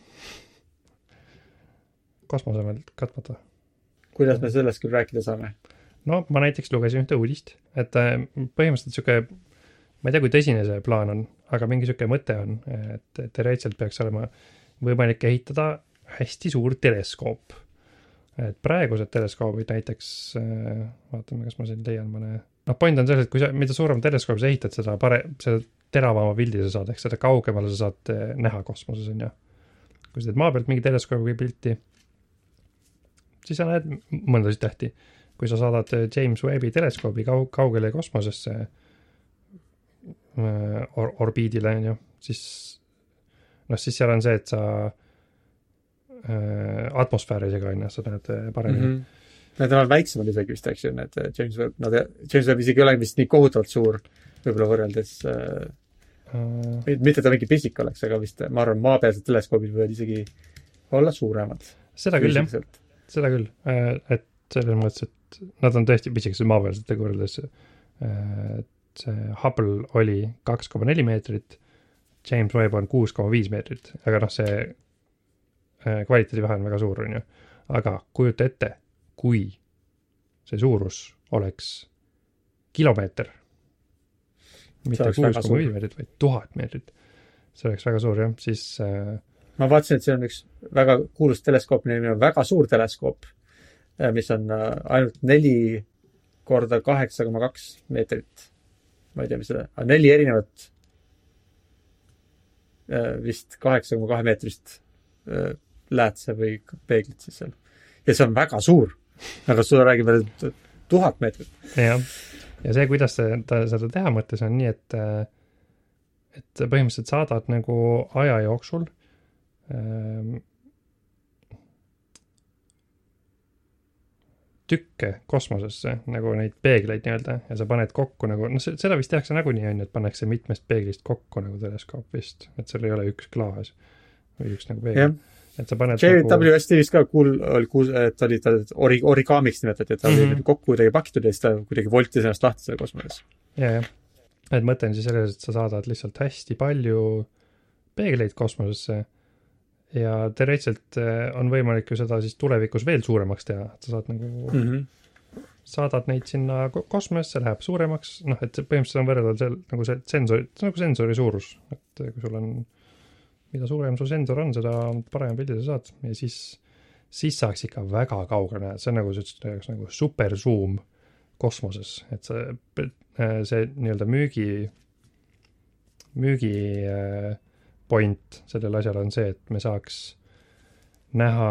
Kosmos on veel katmata. Kuidas me sellest küll rääkida saame? No, ma näiteks lugesin ühte uudist, et põhimõtteliselt siuke, ma ei tea, kui tõsine see plaan on, aga mingi siuke mõte on, et teoreetiliselt peaks olema võimalik ehitada hästi suur teleskoop. Et praegused teleskoobid näiteks, vaatame, kas ma siin leian mõne... No, point on selles, et mida suurem teleskoop sa ehitad, seda teravama pildi sa saad, ehk seda kaugemale sa saad näha kosmoses, on ju. Kui sa teed maa pealt mingi teleskoobi pilti, siis sa näed mõndasid tähti. Kui sa saadad James Webbi teleskoobi kaugele kosmosesse orbiidile, on ju, siis seal on see, et sa atmosfääris ega on, sa näed paremini. Need on väiksemad isegi vist, eks ju, need James Webb isegi ei ole vist nii kohutavalt suur, võib-olla võrreldes mitte ta mingi pisik oleks, aga vist ma arvan, maapealsed teleskoobid võivad isegi olla suuremad. Seda küll, jah. Seda küll, et selles mõttes, et nad on tõesti pisikesed maapealsetega võrreldes. See Hubble oli 2,4 meetrit, James Webb on 6,5 meetrit, aga see kvaliteedi vahe on väga suur, on ju. Aga kujuta ette, kui see suurus oleks kilomeeter, mitte 6,5 meetrit, vaid 1000 meetrit. See oleks väga suur, jah. Siis ma vaatasin, et see on üks väga kuulus teleskoop, väga suur teleskoop, mis on ainult 4 korda 8,2 meetrit. Ma ei tea, mis seda, 4 erinevat vist 8,2 meetrist läätse või peeglit siis seal. Ja see on väga suur. Aga sulle räägib veel 1000 meetrit. Ja see, kuidas ta seda teha mõttes on nii, et põhimõtteliselt saadad nagu aja jooksul tükke kosmosesse, nagu neid peegleid nii-öelda, ja sa paned kokku nagu, seda vist tehakse nagunii on, et pannakse mitmest peeglist kokku nagu teleskoopist, et seal ei ole üks klaas või üks nagu peegel. Et sa paned JWST vist ka et oli origamiks nimetati, et ta oli kokku kuidagi pakitud ja siis ta kuidagi voltis ennast lahti selle kosmoses. Ja. Et mõte on siis selles, et sa saadad lihtsalt hästi palju peegleid kosmosesse ja teoreetiliselt on võimalik ju seda siis tulevikus veel suuremaks teha. Et sa saad nagu saadad neid sinna kosmosesse, läheb suuremaks, et põhimõtteliselt on võrrelda nagu see sensori suurus, et kui sul on mida suurem su sensor on, seda parem pildi sa saad ja siis saaks ikka väga kaugele näha. See on nagu super zoom kosmoses, et see nii-öelda müügi point sellel asjal on see, et me saaks näha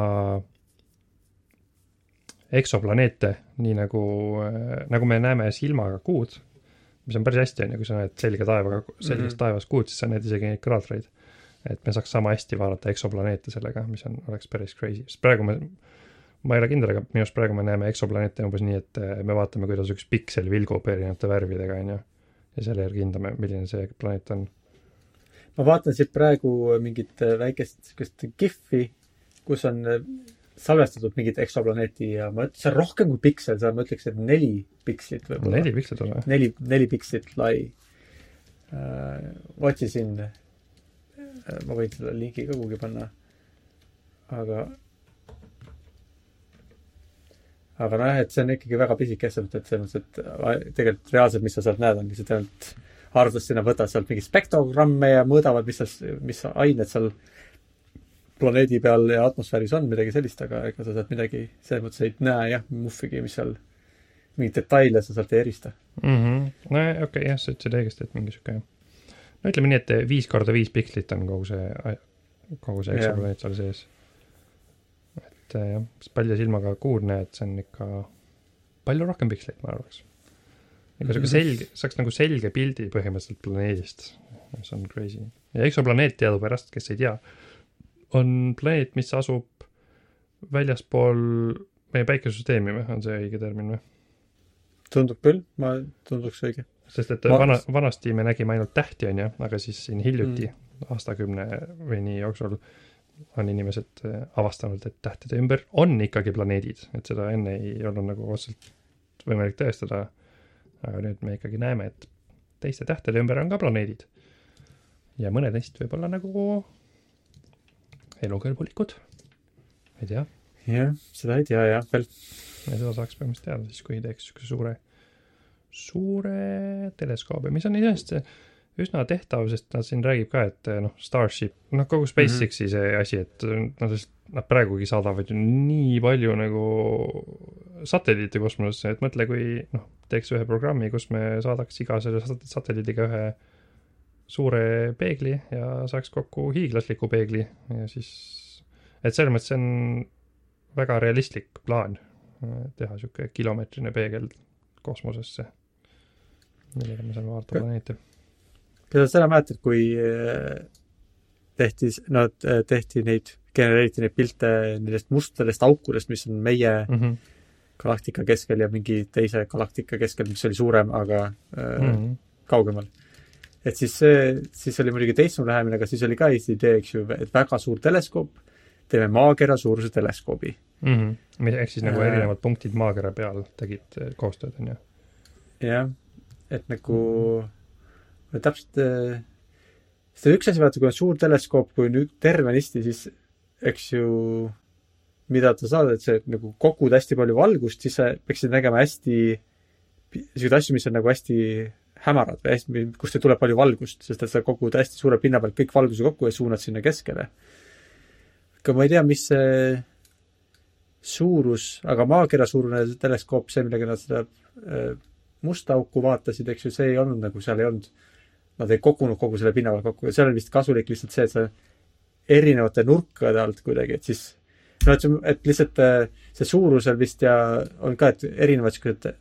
eksoplaneete, nii nagu me näeme silmaga kuud, mis on päris hästi, kui sa näed selges taevas kuud, siis sa näed isegi neid kraatreid. Et me saaks sama hästi vaadata eksoplaneete sellega, mis oleks päris crazy. Sest praegu ma ei ole kindel, aga minust praegu me näeme eksoplaneete umbes nii, et me vaatame, kuidas üks piksel vilgub erinevate värvidega, on ju. Ja selle järgi hindame, milline see planeet on. Ma vaatan siit praegu mingit väikest GIF-i, kus on salvestatud mingit eksoplaneeti ja see on rohkem kui piksel, ma ütleks, et 4 pikslit võib-olla. 4 pikslit on või? 4 pikslit lai. Otsisin ma võin seda linki ka kuhugi panna. Aga et see on ikkagi väga pisik kesselt, et tegelikult reaalselt, mis sa sealt näed, on lihtsalt ainult arvutus sinna võtad sealt mingi spektrogramme ja mõõdavad, mis ained seal planeedi peal ja atmosfääris on midagi sellist, aga ega sa sealt midagi selles mõttes ei näe jah, muhvigi, mis seal mingeid detaile sa sealt ei erista. No okei, jah, sa ütlesid õigesti, et mingi siuke no ütleme nii, et 5x5 pikslit on kogu see eksoplaneet seal sees. Et jah, palja silmaga kuud näed, see on ikka palju rohkem pikslit, ma arvaks. Ega selge, saaks nagu selge pildi põhimõtteliselt planeedist. See on crazy. Ja eksoplaneet teadupärast, kes ei tea, on planeet, mis asub väljaspool meie päikesesüsteemi või? On see õige termin või? Tundub küll, tunduks õige. Sest et vanasti me nägime ainult tähti, on ja, aga siis siin hiljuti aastakümne või nii jooksul on inimesed avastanud, et tähtede ümber on ikkagi planeedid, et seda enne ei olnud nagu otseselt võimalik tõestada, aga nüüd me ikkagi näeme, et teiste tähtede ümber on ka planeedid. Ja mõned neist võib olla nagu elukõlbulikud. Ei tea. Jah, seda ei tea, jah, veel. Ja seda saaks põhimõtteliselt teada, siis kui teeks suure teleskoobi, mis on isest üsna tehtav, sest nad siin räägib ka, et Starship, kogu SpaceXi see asi, et nad praegugi saadavad ju nii palju nagu satelliite kosmosesse, et mõtle, kui teeks ühe programmi, kus me saadaks iga selle satelliidiga ühe suure peegli ja saaks kokku hiiglasliku peegli ja siis, et selles mõttes see on väga realistlik plaan teha siuke kilomeetrine peegel kosmosesse, millega me saame vaadata planeete. Kas sa seda mäletad, kui tehti genereeriti neid pilte nendest mustadest aukudest, mis on meie galaktika keskel ja mingi teise galaktika keskel, mis oli suurem, aga kaugemal. Et siis oli muidugi teistsugune lähemine, aga siis oli ka Eesti idee, eks ju, et väga suur teleskoop, teeme maakera suuruse teleskoobi. Ehk siis nagu erinevad punktid maakera peal tegid koostööd, on ju? Jah, et nagu täpselt see üks asi, vaata, kui on suur teleskoop, kui nüüd tervenisti, siis eks ju mida ta saad, et see nagu kogud hästi palju valgust, siis sa peaksid nägema hästi sellised asju, mis on nagu hästi hämarad või hästi, kust ei tule palju valgust, sest et sa kogud hästi suure pinna pealt kõik valguse kokku ja suunad sinna keskele. Aga ma ei tea, mis see suurus, aga maakera suurune teleskoop, see, millega nad seda musta auku vaatasid, eks ju, see ei olnud nagu, seal ei olnud, nad ei kogunud kogu selle pinna peal kokku ja seal on vist kasulik lihtsalt see, et sa erinevate nurkade alt kuidagi, et siis et lihtsalt see suurusel vist ja on ka, et erinevad sellised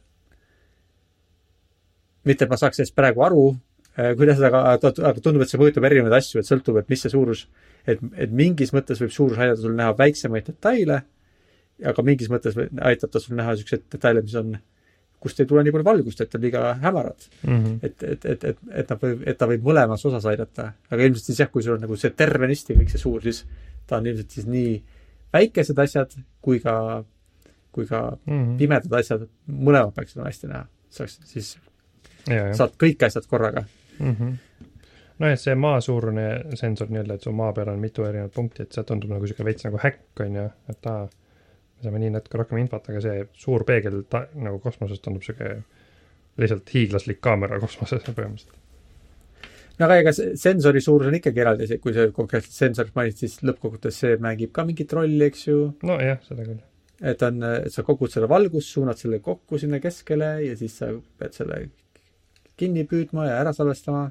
mitte, et ma saaks sellest praegu aru, kuidas aga tundub, et see mõjutab erinevaid asju, et sõltub, et mis see suurus, et mingis mõttes võib suurus aidata sul näha väiksemaid detaile, aga mingis mõttes aitab ta sul näha sellised detaile, mis on, kust ei tule nii palju valgust, et on liiga hämarad. Et ta võib mõlemas osas aidata. Aga ilmselt siis jah, kui sul on nagu see tervenisti kõik see suur, siis ta on ilmselt siis nii väikesed asjad, kui ka pimedad asjad, mõlemad peaks seda hästi näha. Siis saad kõik asjad korraga. No et see maa-suurune sensor nii-öelda, et su maa peal on mitu erinevat punkti, et see tundub nagu siuke veits nagu häkk, on ju, et me saame nii natuke rohkem infot, aga see suur peegel nagu kosmoses tundub siuke lihtsalt hiiglaslik kaamera kosmoses põhimõtteliselt. No aga ega sensori suurus on ikkagi eraldi, kui see konkreetselt sensorit mainid, siis lõppkokkuvõttes see mängib ka mingit rolli, eks ju. No jah, seda küll. Et sa kogud selle valgust, suunad selle kokku sinna keskele ja siis sa pead selle kinni püüdma ja ära salvestama.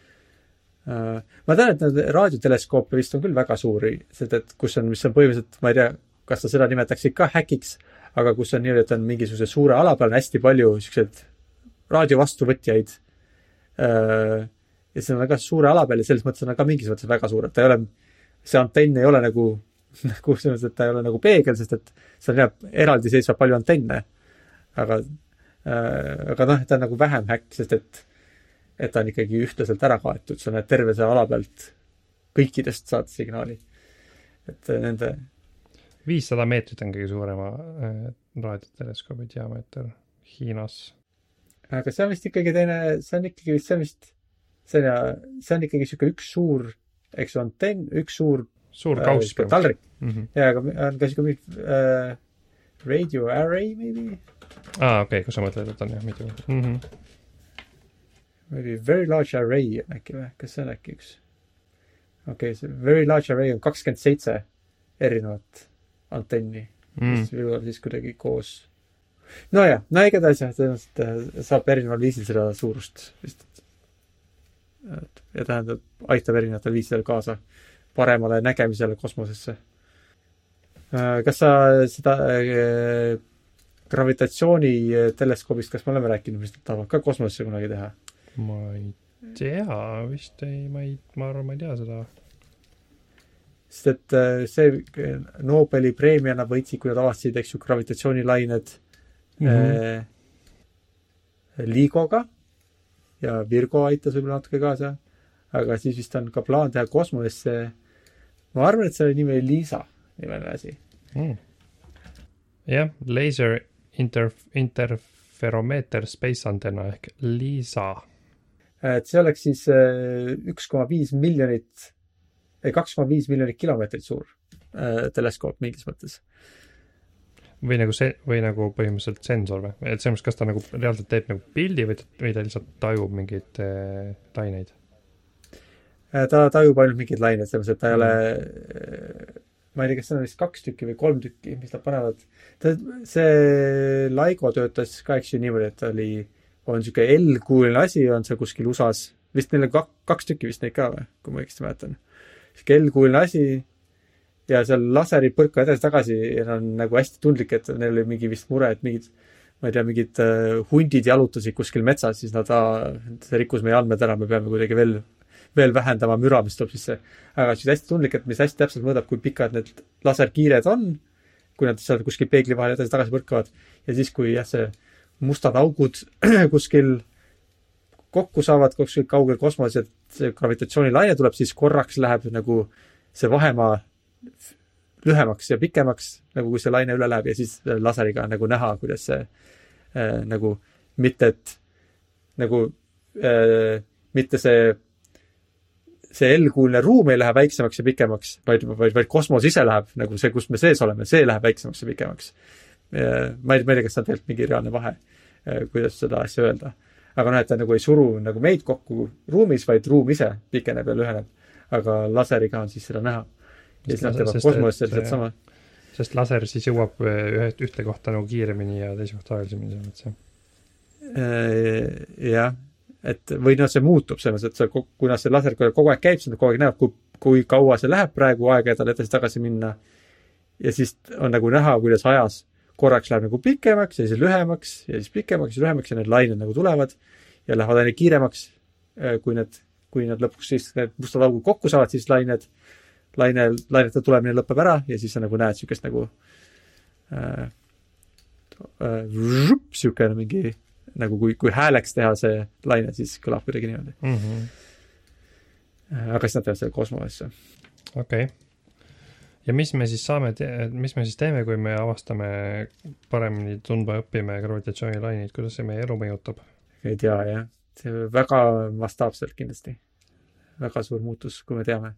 Ma tean, et need raadioteleskoopid vist on küll väga suuri, sest et mis on põhimõtteliselt, ma ei tea, kas sa seda nimetaksid ka häkiks, aga kus on nii, et on mingisuguse suure ala peal hästi palju sellised raadiovastuvõtjaid ja see on väga suure ala peal ja selles mõttes on ka mingis mõttes väga suur, et ta ei ole, see antenn ei ole nagu ta ei ole nagu peegel, sest et seal jääb eraldi seisva palju antenne. Aga ta on nagu vähem häkk, sest et ta on ikkagi ühtlaselt ära kaetud, sa näed terve see ala pealt kõikidest saad signaali. Et nende 500 meetrit on kõige suurema raadioteleskoobi diameeter Hiinas. Aga see on vist ikkagi teine, see on ikkagi siuke üks suur, eks antenn, üks suur kauss talrik. Ja, aga on ka siuke radio array, maybe? Okei, kus sa mõtled, et on jah, mitu. Maybe very large array äkki või? Kas see on äkki üks? Okei, see very large array on 27 erinevat antenni, mis võivad siis kuidagi koos. Nojah, no igatahes jah, tõenäoliselt saab erineval viisil seda suurust vist. Ja tähendab, aitab erinevatel viisidel kaasa paremale nägemisele kosmosesse. Kas sa seda gravitatsiooni teleskoobist, kas me oleme rääkinud, mis nad tahavad ka kosmosesse kunagi teha? Ma ei tea, vist ei, ma arvan, ma ei tea seda. Sest et see Nobeli preemiana võitsid, kui nad avastasid, eks ju, gravitatsioonilained Ligoga ja Virgo aitas võib-olla natuke kaasa, aga siis vist on ka plaan teha kosmosesse. Ma arvan, et selle nimi oli Liisa nimeline asi. Jah, laser interferometer space antenna ehk LISA. Et see oleks siis 2,5 miljonit kilomeetrit suur teleskoop mingis mõttes. Või nagu põhimõtteliselt sensor või? Et see, kas ta nagu reaalselt teeb nagu pildi või ta lihtsalt tajub mingeid laineid? Ta tajub ainult mingeid laineid, selles, et ta ei ole, ma ei tea, kas see on vist 2 tükki või 3 tükki, mis nad panevad. See LIGO töötas ka, eks ju niimoodi, et on niisugune L-kuuline asi, on see kuskil USAs. Vist neil on 2 tükki vist neid ka või, kui ma õigesti mäletan. L-kuuline asi ja seal laserid põrka edasi-tagasi ja on nagu hästi tundlik, et neil oli mingi vist mure, et mingid hundid jalutasid kuskil metsas, siis see rikkus meie andmed ära, me peame kuidagi veel vähendama müra, mis tuleb sisse. Aga siis hästi tundlik, et mis hästi täpselt mõõdab, kui pikad need laserkiired on, kui nad seal kuskil peegli vahel edasi-tagasi põrkavad. Ja siis, kui see mustad augud kuskil kokku saavad, kuskil kaugel kosmoses, et see gravitatsioonilaine tuleb, siis korraks läheb nagu see vahemaa lühemaks ja pikemaks, nagu kui see laine üle läheb ja siis laseriga nagu näha, kuidas see nagu mitte see L-kuulne ruum ei lähe väiksemaks ja pikemaks, vaid kosmos ise läheb, nagu see, kus me sees oleme, see läheb väiksemaks ja pikemaks. Ma ei tea, kas see on tegelikult mingi reaalne vahe, kuidas seda asja öelda. Aga et ta nagu ei suru nagu meid kokku ruumis, vaid ruum ise pikeneb ja lüheneb. Aga laseriga on siis seda näha. Ja siis nad teevad kosmosesse lihtsalt sama. Sest laser siis jõuab ühte kohta nagu kiiremini ja teise kohta aeglasemini. Jah, et või see muutub selles, et kuna see laser kogu aeg käib, siis kogu aeg näeb, kui kaua see läheb praegu aega ja tal edasi-tagasi minna. Ja siis on nagu näha, kuidas ajas korraks läheb nagu pikemaks ja siis lühemaks ja siis pikemaks ja lühemaks ja need lained nagu tulevad ja lähevad aina kiiremaks, kui nad lõpuks siis need mustad augud kokku saavad, siis lainete tulemine lõpeb ära ja siis sa nagu näed siukest nagu siukene mingi nagu kui hääleks teha see laine, siis kõlab kuidagi niimoodi. Aga siis nad teevad selle kosmosesse. Okei. Ja mis me siis teeme, kui me avastame paremini tundma õppime gravitatsioonilaineid, kuidas see meie elu mõjutab? Ei tea, jah. See väga mastaapselt kindlasti. Väga suur muutus, kui me teame.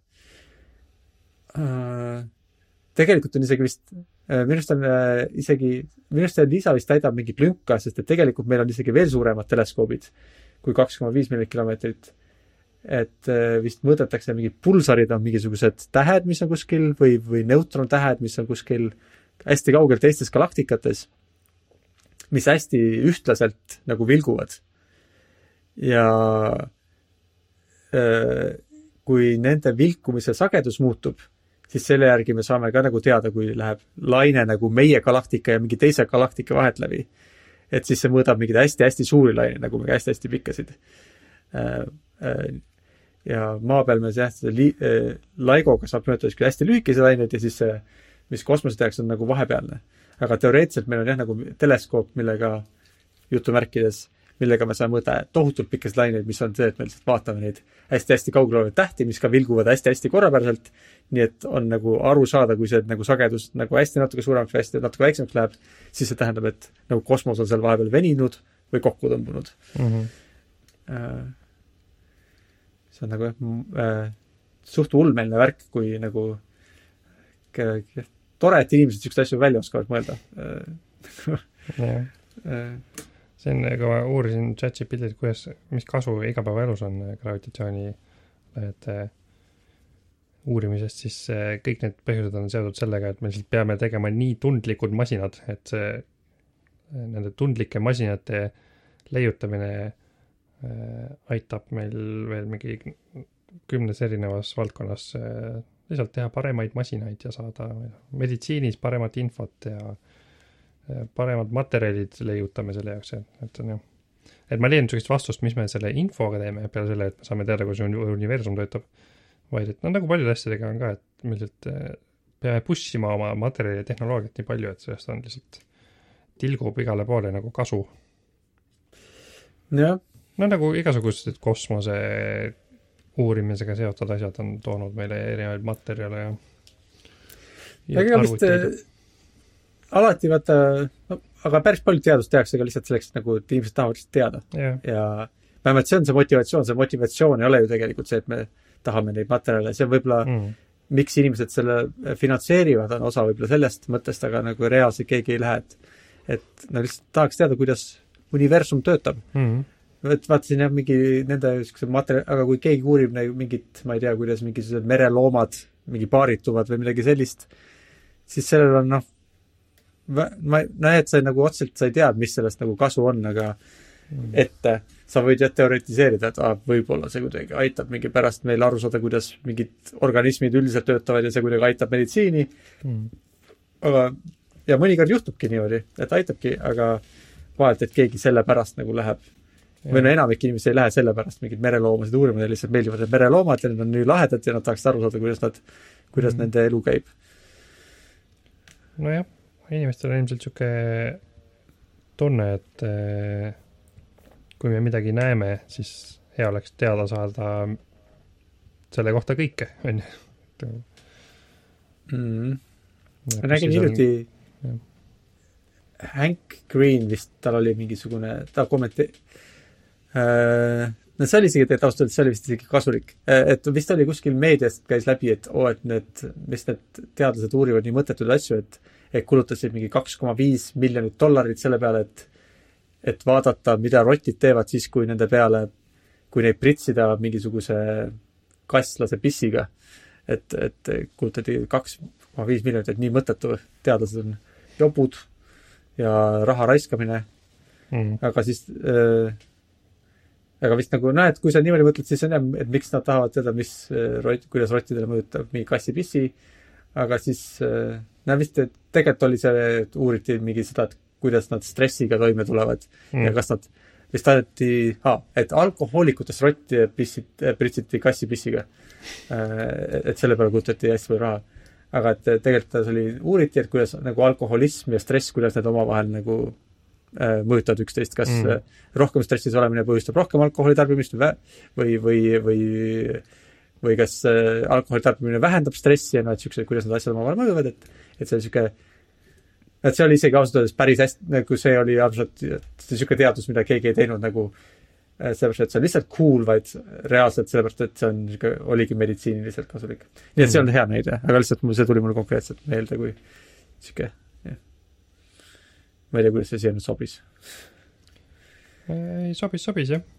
Tegelikult on isegi vist, minu arust Liisa vist täidab mingi lünka, sest et tegelikult meil on isegi veel suuremad teleskoobid kui 2,5 miljonit kilomeetrit. Et vist mõõdetakse mingid pulsarid on mingisugused tähed, mis on kuskil või neutrontähed, mis on kuskil hästi kaugel teistes galaktikates, mis hästi ühtlaselt nagu vilguvad. Ja kui nende vilkumise sagedus muutub, siis selle järgi me saame ka nagu teada, kui läheb laine nagu meie galaktika ja mingi teise galaktika vahet läbi. Et siis see mõõdab mingid hästi-hästi suuri laine, nagu mingi hästi-hästi pikkasid. Ja maa peal me LIGOga saab mööda hästi lühikese laineid ja siis see, mis kosmose tehakse, on nagu vahepealne. Aga teoreetiliselt meil on nagu teleskoop, millega me saame mõõda tohutult pikkes laineid, mis on see, et me lihtsalt vaatame neid hästi-hästi kaugel olevaid tähti, mis ka vilguvad hästi-hästi korrapäraselt. Nii et on nagu aru saada, kui see nagu sagedus nagu hästi natuke suuremaks või hästi natuke väiksemaks läheb, siis see tähendab, et nagu kosmos on seal vahepeal veninud või kokku tõmbunud. See on nagu suht ulmeline värk, kui nagu tore, et inimesed niisugust asju välja oskavad mõelda. See on, kui ma uurisin ChatGPT-d, mis kasu igapäevaelus on gravitatsiooni, et uurimisest, siis kõik need põhjused on seotud sellega, et me lihtsalt peame tegema nii tundlikud masinad, et nende tundlike masinate leiutamine aitab meil veel mingi 10 erinevas valdkonnas lihtsalt teha paremaid masinaid ja saada meditsiinis paremat infot ja paremad materjalid leiutame selle jaoks, et on jah. Et ma leian niisugust vastust, mis me selle infoga teeme peale selle, et me saame teada, kui see universum töötab, vaid et nagu paljude asjadega on ka, et me lihtsalt peame pushima oma materjali ja tehnoloogiat nii palju, et sellest on lihtsalt tilgub igale poole nagu kasu. jah. No nagu igasugused kosmose uurimisega seotud asjad on toonud meile erinevaid materjale ja ega vist alati vaata, aga päris palju teadust tehakse ka lihtsalt selleks, nagu et inimesed tahavad lihtsalt teada. Ja vähemalt see on see motivatsioon ei ole ju tegelikult see, et me tahame neid materjale, see on võib-olla miks inimesed selle finantseerivad, on osa võib-olla sellest mõttest, aga nagu reaalselt keegi ei lähe, et no lihtsalt tahaks teada, kuidas universum töötab. Vaatasin jah, mingi nende materjal, aga kui keegi uurib mingit, ma ei tea, kuidas mingisugused mereloomad mingi paarituvad või midagi sellist, siis sellel on et sa nagu otseselt sa ei tea, mis sellest nagu kasu on, aga ette sa võid jah teoretiseerida, et võib-olla see kuidagi aitab mingi pärast meil aru saada, kuidas mingid organismid üldiselt töötavad ja see kuidagi aitab meditsiini. Aga, ja mõnikord juhtubki niimoodi, et aitabki, aga vahelt, et keegi selle pärast nagu läheb. Või no enamik inimesi ei lähe selle pärast mingid mereloomasid uurima, neil lihtsalt meeldivad need mereloomad ja need on nii lahedad ja nad tahaks aru saada, kuidas nende elu käib. Nojah, inimestel on ilmselt siuke tunne, et kui me midagi näeme, siis hea oleks teada saada selle kohta kõike, on ju. Ma nägin hiljuti Hank Green vist, tal oli mingisugune, ta no see oli isegi tegelikult see oli vist isegi kasulik, et vist oli kuskil meediast käis läbi, et mis need teadlased uurivad nii mõttetud asju, et kulutasid mingi $2.5 miljonit selle peale, et vaadata, mida rotid teevad siis, kui nende peale, kui neid pritsida mingisuguse kasslase pissiga, et kulutati $2.5 miljonit, et nii mõttetu teadlased on jobud ja raha raiskamine, aga siis aga vist nagu näed, kui sa niimoodi mõtled, siis on jah, et miks nad tahavad teada, kuidas rottidele mõjutab mingi kassi pissi, aga siis vist tegelikult oli see, et uuriti mingi seda, et kuidas nad stressiga toime tulevad ja kas nad vist tahteti, et alkohoolikutest rotti pritsiti kassi pissiga, et selle peale kulutati hästi palju raha. Aga et tegelikult see oli uuriti, et kuidas nagu alkoholism ja stress, kuidas need omavahel nagu mõjutavad üksteist, kas rohkem stressis olemine põhjustab rohkem alkoholi tarbimist või kas alkoholi tarbimine vähendab stressi ja et kuidas need asjad omavahel mõjuvad, et see on et see oli isegi ausalt öeldes päris hästi, nagu see oli absoluut siuke teadus, mida keegi ei teinud nagu sellepärast, et see on lihtsalt cool, vaid reaalselt sellepärast, et see on oligi meditsiiniliselt kasulik. Nii et see on hea näide, aga lihtsalt see tuli mulle konkreetselt meelde, kui siuke ma ei tea, kuidas see siia nüüd sobis. Sobis, jah.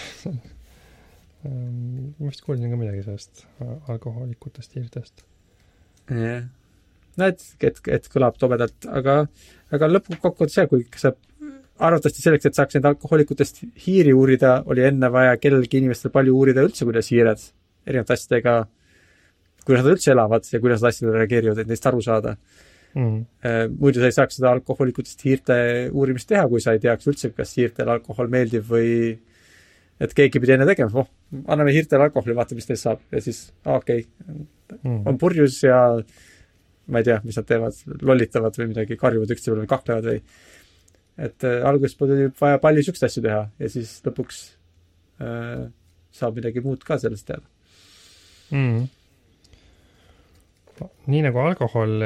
Ma vist kuulsin ka midagi sellest alkohoolikutest hiirtest. Jah. No, et kõlab tobedalt, aga lõpukokkuvõttes see, kui sa arvatavasti selleks, et saaks neid alkohoolikutest hiiri uurida, oli enne vaja kellelgi inimestel palju uurida üldse, kuidas hiired erinevate asjadega, kuidas nad üldse elavad ja kuidas nad asjadele reageerivad, et neist aru saada. Muidu sa ei saaks seda alkohoolikutest hiirte uurimist teha, kui sa ei teaks üldse, kas hiirtel alkohol meeldib või et keegi pidi enne tegema, anname hiirtele alkoholi, vaata, mis neist saab ja siis on purjus ja ma ei tea, mis nad teevad, lollitavad või midagi, karjuvad üksteise peale või kaklevad või et alguses pole vaja palju sükst asju teha ja siis lõpuks saab midagi muud ka sellest teada. Nii nagu alkohol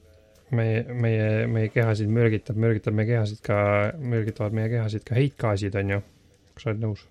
meie kehasid mürgitavad meie kehasid ka heitgaasid, on ju? Kas sa oled nõus?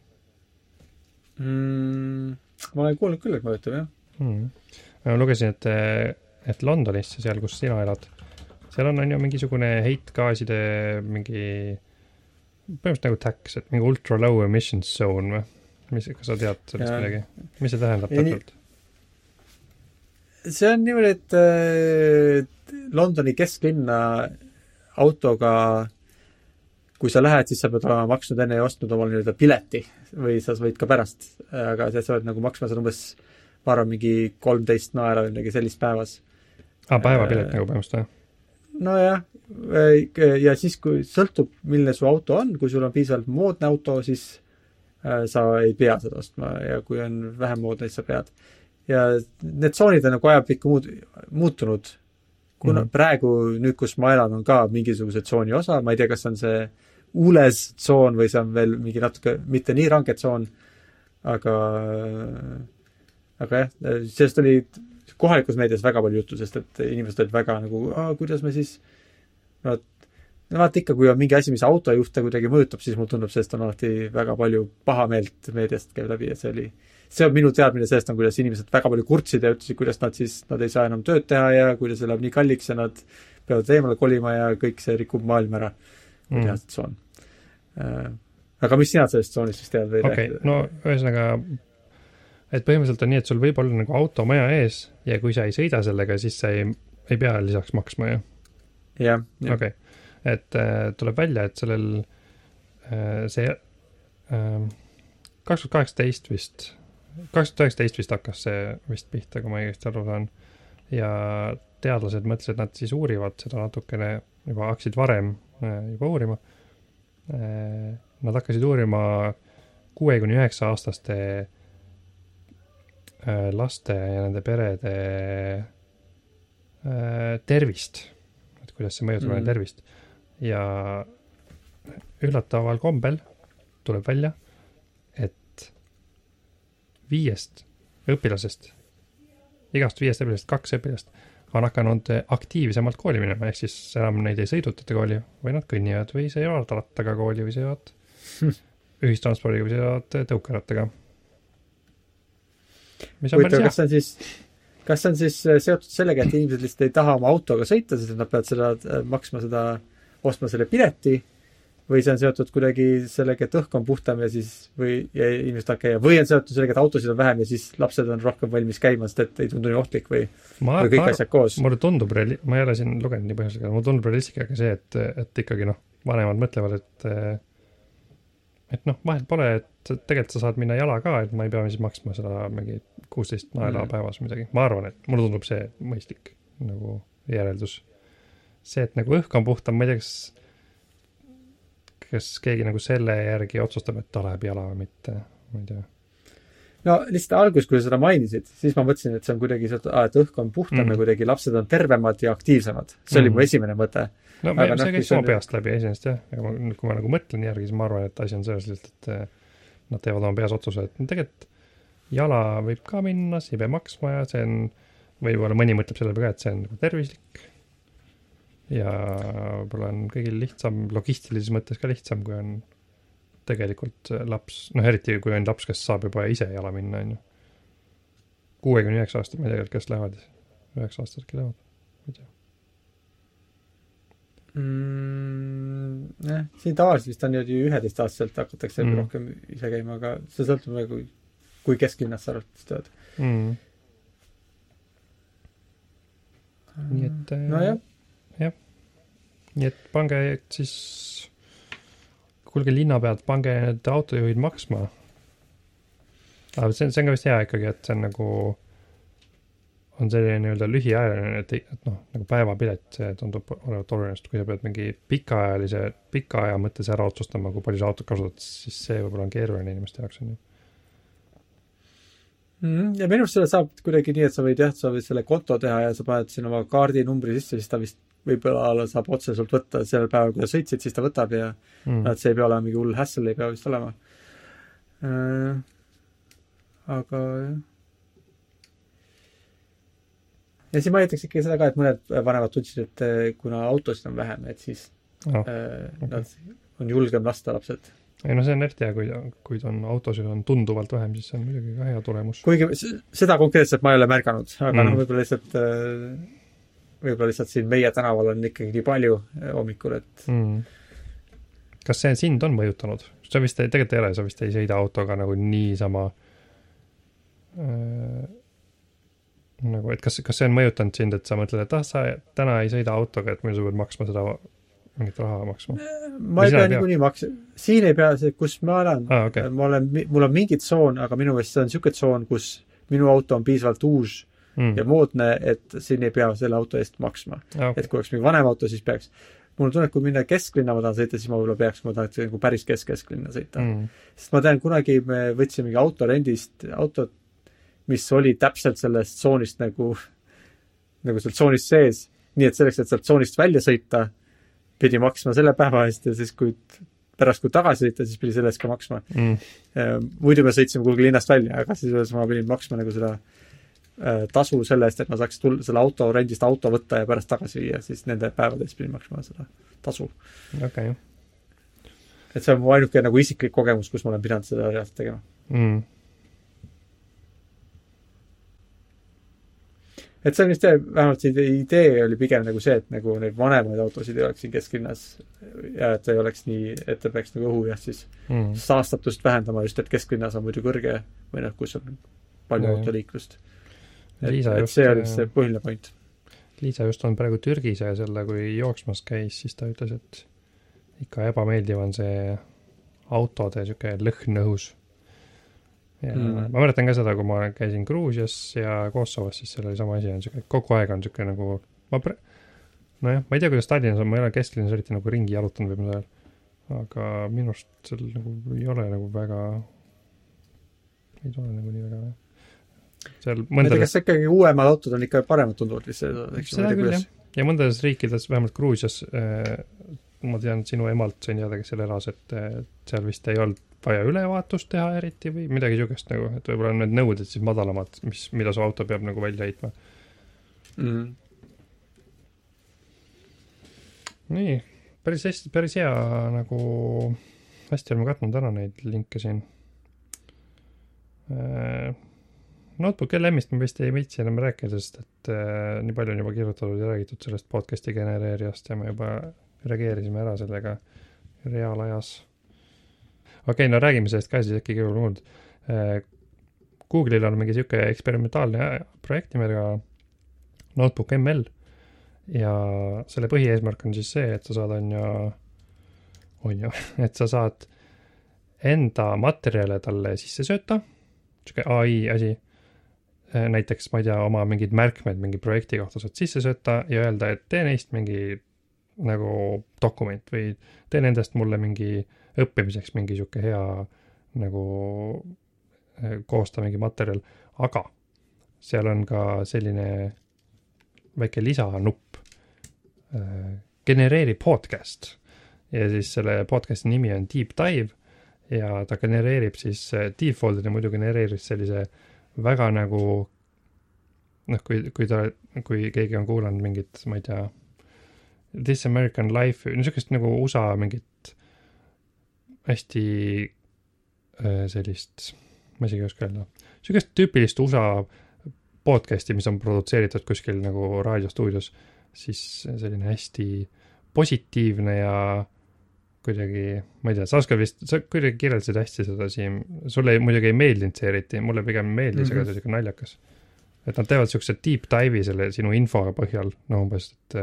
Ma olen kuulnud küll, et ma ütleb, jah. Ma lugesin, et Londonis, seal, kus sina elad, seal on ju mingisugune heitgaaside põhimõtteliselt nagu tax, et mingi ultra low emissions zone või? Kas sa tead sellest midagi? Mis see tähendab täpselt? see on niimoodi, et Londoni kesklinna autoga, kui sa lähed, siis sa pead olema maksnud enne ja ostnud omal nii-öelda pileti või sa võid ka pärast, aga sa oled nagu maksma seal umbes, ma arvan, mingi 13 naela või midagi sellist päevas. Päevapilet nagu põhimõtteliselt, jah? Nojah, ja siis, kui sõltub, milline su auto on, kui sul on piisavalt moodne auto, siis sa ei pea seda ostma ja kui on vähem moodne, siis sa pead. Ja need tsoonid on nagu ajapikku muutunud. Kuna praegu, nüüd kus ma elan, on ka mingisuguse tsooni osa, ma ei tea, kas on see uules tsoon või see on veel mingi natuke, mitte nii range tsoon, aga jah, sellest oli kohalikus meedias väga palju juttu, sest et inimesed olid väga nagu, kuidas me siis, vaata ikka, kui on mingi asi, mis autojuhte kuidagi mõjutab, siis mul tundub, sellest on alati väga palju pahameelt meediast käib läbi ja see on minu teadmine sellest, kuidas inimesed väga palju kurtsid ja ütlesid, kuidas nad ei saa enam tööd teha ja kuidas see läheb nii kalliks ja nad peavad eemale kolima ja kõik see rikub maailma ära. Tsoon. Aga mis sina sellest tsoonist siis tead või rääkida? No ühesõnaga, et põhimõtteliselt on nii, et sul võib olla nagu auto maja ees ja kui sa ei sõida sellega, siis sa ei pea lisaks maksma, ju? Jah. Okei. Et tuleb välja, et sellel see 2018 vist hakkas see vist pihta, kui ma õigesti aru saan. Ja teadlased mõtlesid, et nad siis uurivad seda natukene, juba hakkasid varem juba uurima. Nad hakkasid uurima 6-9 aastaste laste ja nende perede tervist. Et kuidas see mõjutab nende tervist. Ja üllataval kombel tuleb välja, et 5 õpilasest, igast 5 õpilasest 2 õpilast on hakanud aktiivsemalt kooli minema, ehk siis enam neid ei sõidutata kooli või nad kõnnivad või sõivad rattaga kooli või sõivad ühistranspordiga või sõivad tõukerattaga. Kas on siis seotud sellega, et inimesed lihtsalt ei taha oma autoga sõita, sest nad peavad ostma selle pileti või see on seotud kuidagi sellega, et õhk on puhtam ja siis või on seotud sellega, et autosid on vähem ja siis lapsed on rohkem valmis käima, sest et ei tundu nii ohtlik või kõik asjad koos? Mulle tundub, ma ei ole siin lugenud nii põhjusega, mulle tundub realistikaga see, et ikkagi vanemad mõtlevad, et vahet pole, et tegelikult sa saad minna jala ka, et ma ei pea siis maksma seda mingi 16 naela päevas midagi. Ma arvan, et mulle tundub see mõistlik nagu järeldus. See, et nagu õhk on puhtam, ma ei tea, kas keegi nagu selle järgi otsustab, et ta läheb jala või mitte, ma ei tea. No lihtsalt algus, kui sa seda mainisid, siis ma mõtlesin, et see on kuidagi, et õhk on puhtam ja kuidagi lapsed on tervemad ja aktiivsemad. See oli mu esimene mõte. No see käis oma peast läbi esimest, jah. Aga kui ma nagu mõtlen järgi, siis ma arvan, et asi on selles, et nad teevad oma peas otsuse, et tegelikult jala võib ka minna, see ei pea maksma ja see on, võib-olla mõni mõtleb selle peale, et see on nagu tervislik ja võib-olla on kõigil lihtsam, logistilises mõttes ka lihtsam, kui on tegelikult laps, eriti kui on laps, kes saab juba ise jala minna, on ju. 6-9 aastat, ma ei tea, kes lähevad, 9 aastat äkki lähevad, ma ei tea. Siin tavaliselt vist on ju 11 aastaselt hakatakse rohkem ise käima, aga see sõltub nagu, kui kesklinnas sa arvates tööd. Nii et nii et pange siis kuulge linna pealt, pange need autojuhid maksma. Aga see on ka vist hea ikkagi, et see on nagu on selline nii-öelda lühiajaline, et nagu päevapilet, see tundub olevat oluline, kui sa pead mingi pika aja mõttes ära otsustama, kui palju sa autot kasutad, siis see võib-olla on keeruline inimeste jaoks. Ja minu arust selle saab kuidagi nii, et sa võid selle konto teha ja sa paned siin oma kaardinumbri sisse, siis ta vist võib-olla saab otse sult võtta sellel päeval, kui sa sõitsid, siis ta võtab ja et see ei pea olema mingi hull hassle, ei pea vist olema. Aga ja siis ma näiteks ikkagi seda ka, et mõned vanemad tundsid, et kuna autosid on vähem, et siis nad on julgem lasta lapsed. Ei see on eriti hea, kui on autosid on tunduvalt vähem, siis see on muidugi ka hea tulemus. Kuigi seda konkreetselt ma ei ole märganud, aga võib-olla lihtsalt siin meie tänaval on ikkagi nii palju hommikul, et Kas see sind on mõjutanud? Sa vist tegelikult ei ole, sa vist ei sõida autoga nagu niisama nagu, et kas see on mõjutanud sind, et sa mõtled, et sa täna ei sõida autoga, et muidu sa pead maksma seda mingit raha maksma? Ma ei pea niikuinii maksa. Siin ei pea see, kus ma elan. Okay. Mul on mingid tsoon, aga minu meelest see on siuke tsoon, kus minu auto on piisavalt uus ja moodne, et siin ei pea selle auto eest maksma. Okay. Et kui oleks mingi vanem auto, siis peaks. Mul on tunne, kui minna kesklinna ma tahan sõita, siis ma võib-olla peaks, ma tahan nagu päris kesklinna sõita. Sest ma tean, kunagi me võtsime mingi autorendist autot, mis oli täpselt sellest tsoonist nagu seal tsoonist sees. Nii et selleks, et sealt tsoonist välja sõita, pidi maksma selle päeva eest ja siis kui tagasi sõita, siis pidi selle eest ka maksma. Muidu me sõitsime kuhugi linnast välja, aga siis ma pidin maksma nagu seda tasu selle eest, et ma saaks selle rendist auto võtta ja pärast tagasi viia, siis nende päevades pidin maksma seda tasu. Okay. Et see on mu ainuke nagu isiklik kogemus, kus ma olen pidanud seda reaalselt tegema. Et see on just vähemalt idee oli pigem nagu see, et nagu neid vanemaid autosid ei oleks siin kesklinnas ja et ei oleks nii, et ta peaks nagu õhu ja siis saastatust vähendama just, et kesklinnas on muidu kõrge või kus on palju autoliiklust. Et see oli see põhiline point. Liisa just on praegu Türgis ja selle, kui jooksmas käis, siis ta ütles, et ikka ebameeldiv on see autode siuke lõhn õhus. Ja ma mäletan ka seda, kui ma käisin Gruusias ja Kosovos, siis selle oli sama asi, on siuke, kogu aeg on siuke nagu ma ei tea, kuidas Tallinnas on, ma ei ole kesklinnas eriti nagu ringi jalutanud võib-olla seal, aga minust seal nagu ei ole nagu väga ei tule nagu nii väga seal mõndades... Kas ikkagi uuemad autod on ikka paremad tunduvalt vist seda küll, jah. Ja mõndades riikides, vähemalt Gruusias, ma tean, sinu emalt sain teada, kes seal elas, et seal vist ei olnud vaja ülevaatust teha eriti või midagi siukest nagu, et võib-olla on need nõuded siis madalamad, mida su auto peab nagu välja heitma. Nii, päris hea nagu hästi oleme katnud ära neid linke siin. Notebook LM-ist ma vist ei viitsi enam rääkida, sest et nii palju on juba kirjutatud ja räägitud sellest podcasti genereerijast ja me juba reageerisime ära sellega reaalajas. Okei, no räägime sellest ka siis äkki kõige muud. Google'il on mingi siuke eksperimentaalne projekt nimega Notebook ML ja selle põhieesmärk on siis see, et sa saad et sa saad enda materjale talle sisse sööta, siuke AI asi, näiteks, ma ei tea, oma mingid märkmed mingi projekti kohta saad sisse sööta ja öelda, et tee neist mingi nagu dokument või tee nendest mulle mingi õppimiseks mingi siuke hea nagu koosta mingi materjal, aga seal on ka selline väike lisanupp genereeri podcast ja siis selle podcasti nimi on Deep Dive ja ta genereerib siis default'ina muidu genereeris sellise väga nagu kui keegi on kuulanud mingit, ma ei tea, This American Life, niisugust nagu USA mingit hästi sellist, ma isegi ei oska öelda, niisugust tüüpilist USA podcasti, mis on produtseeritud kuskil nagu raadiostuudios, siis selline hästi positiivne ja kuidagi, ma ei tea, sa kuidagi kirjeldasid hästi seda siin, sulle muidugi ei meeldinud see eriti, mulle pigem meeldis, aga see oli naljakas. Et nad teevad siukse deep dive'i selle sinu info põhjal, no umbes, et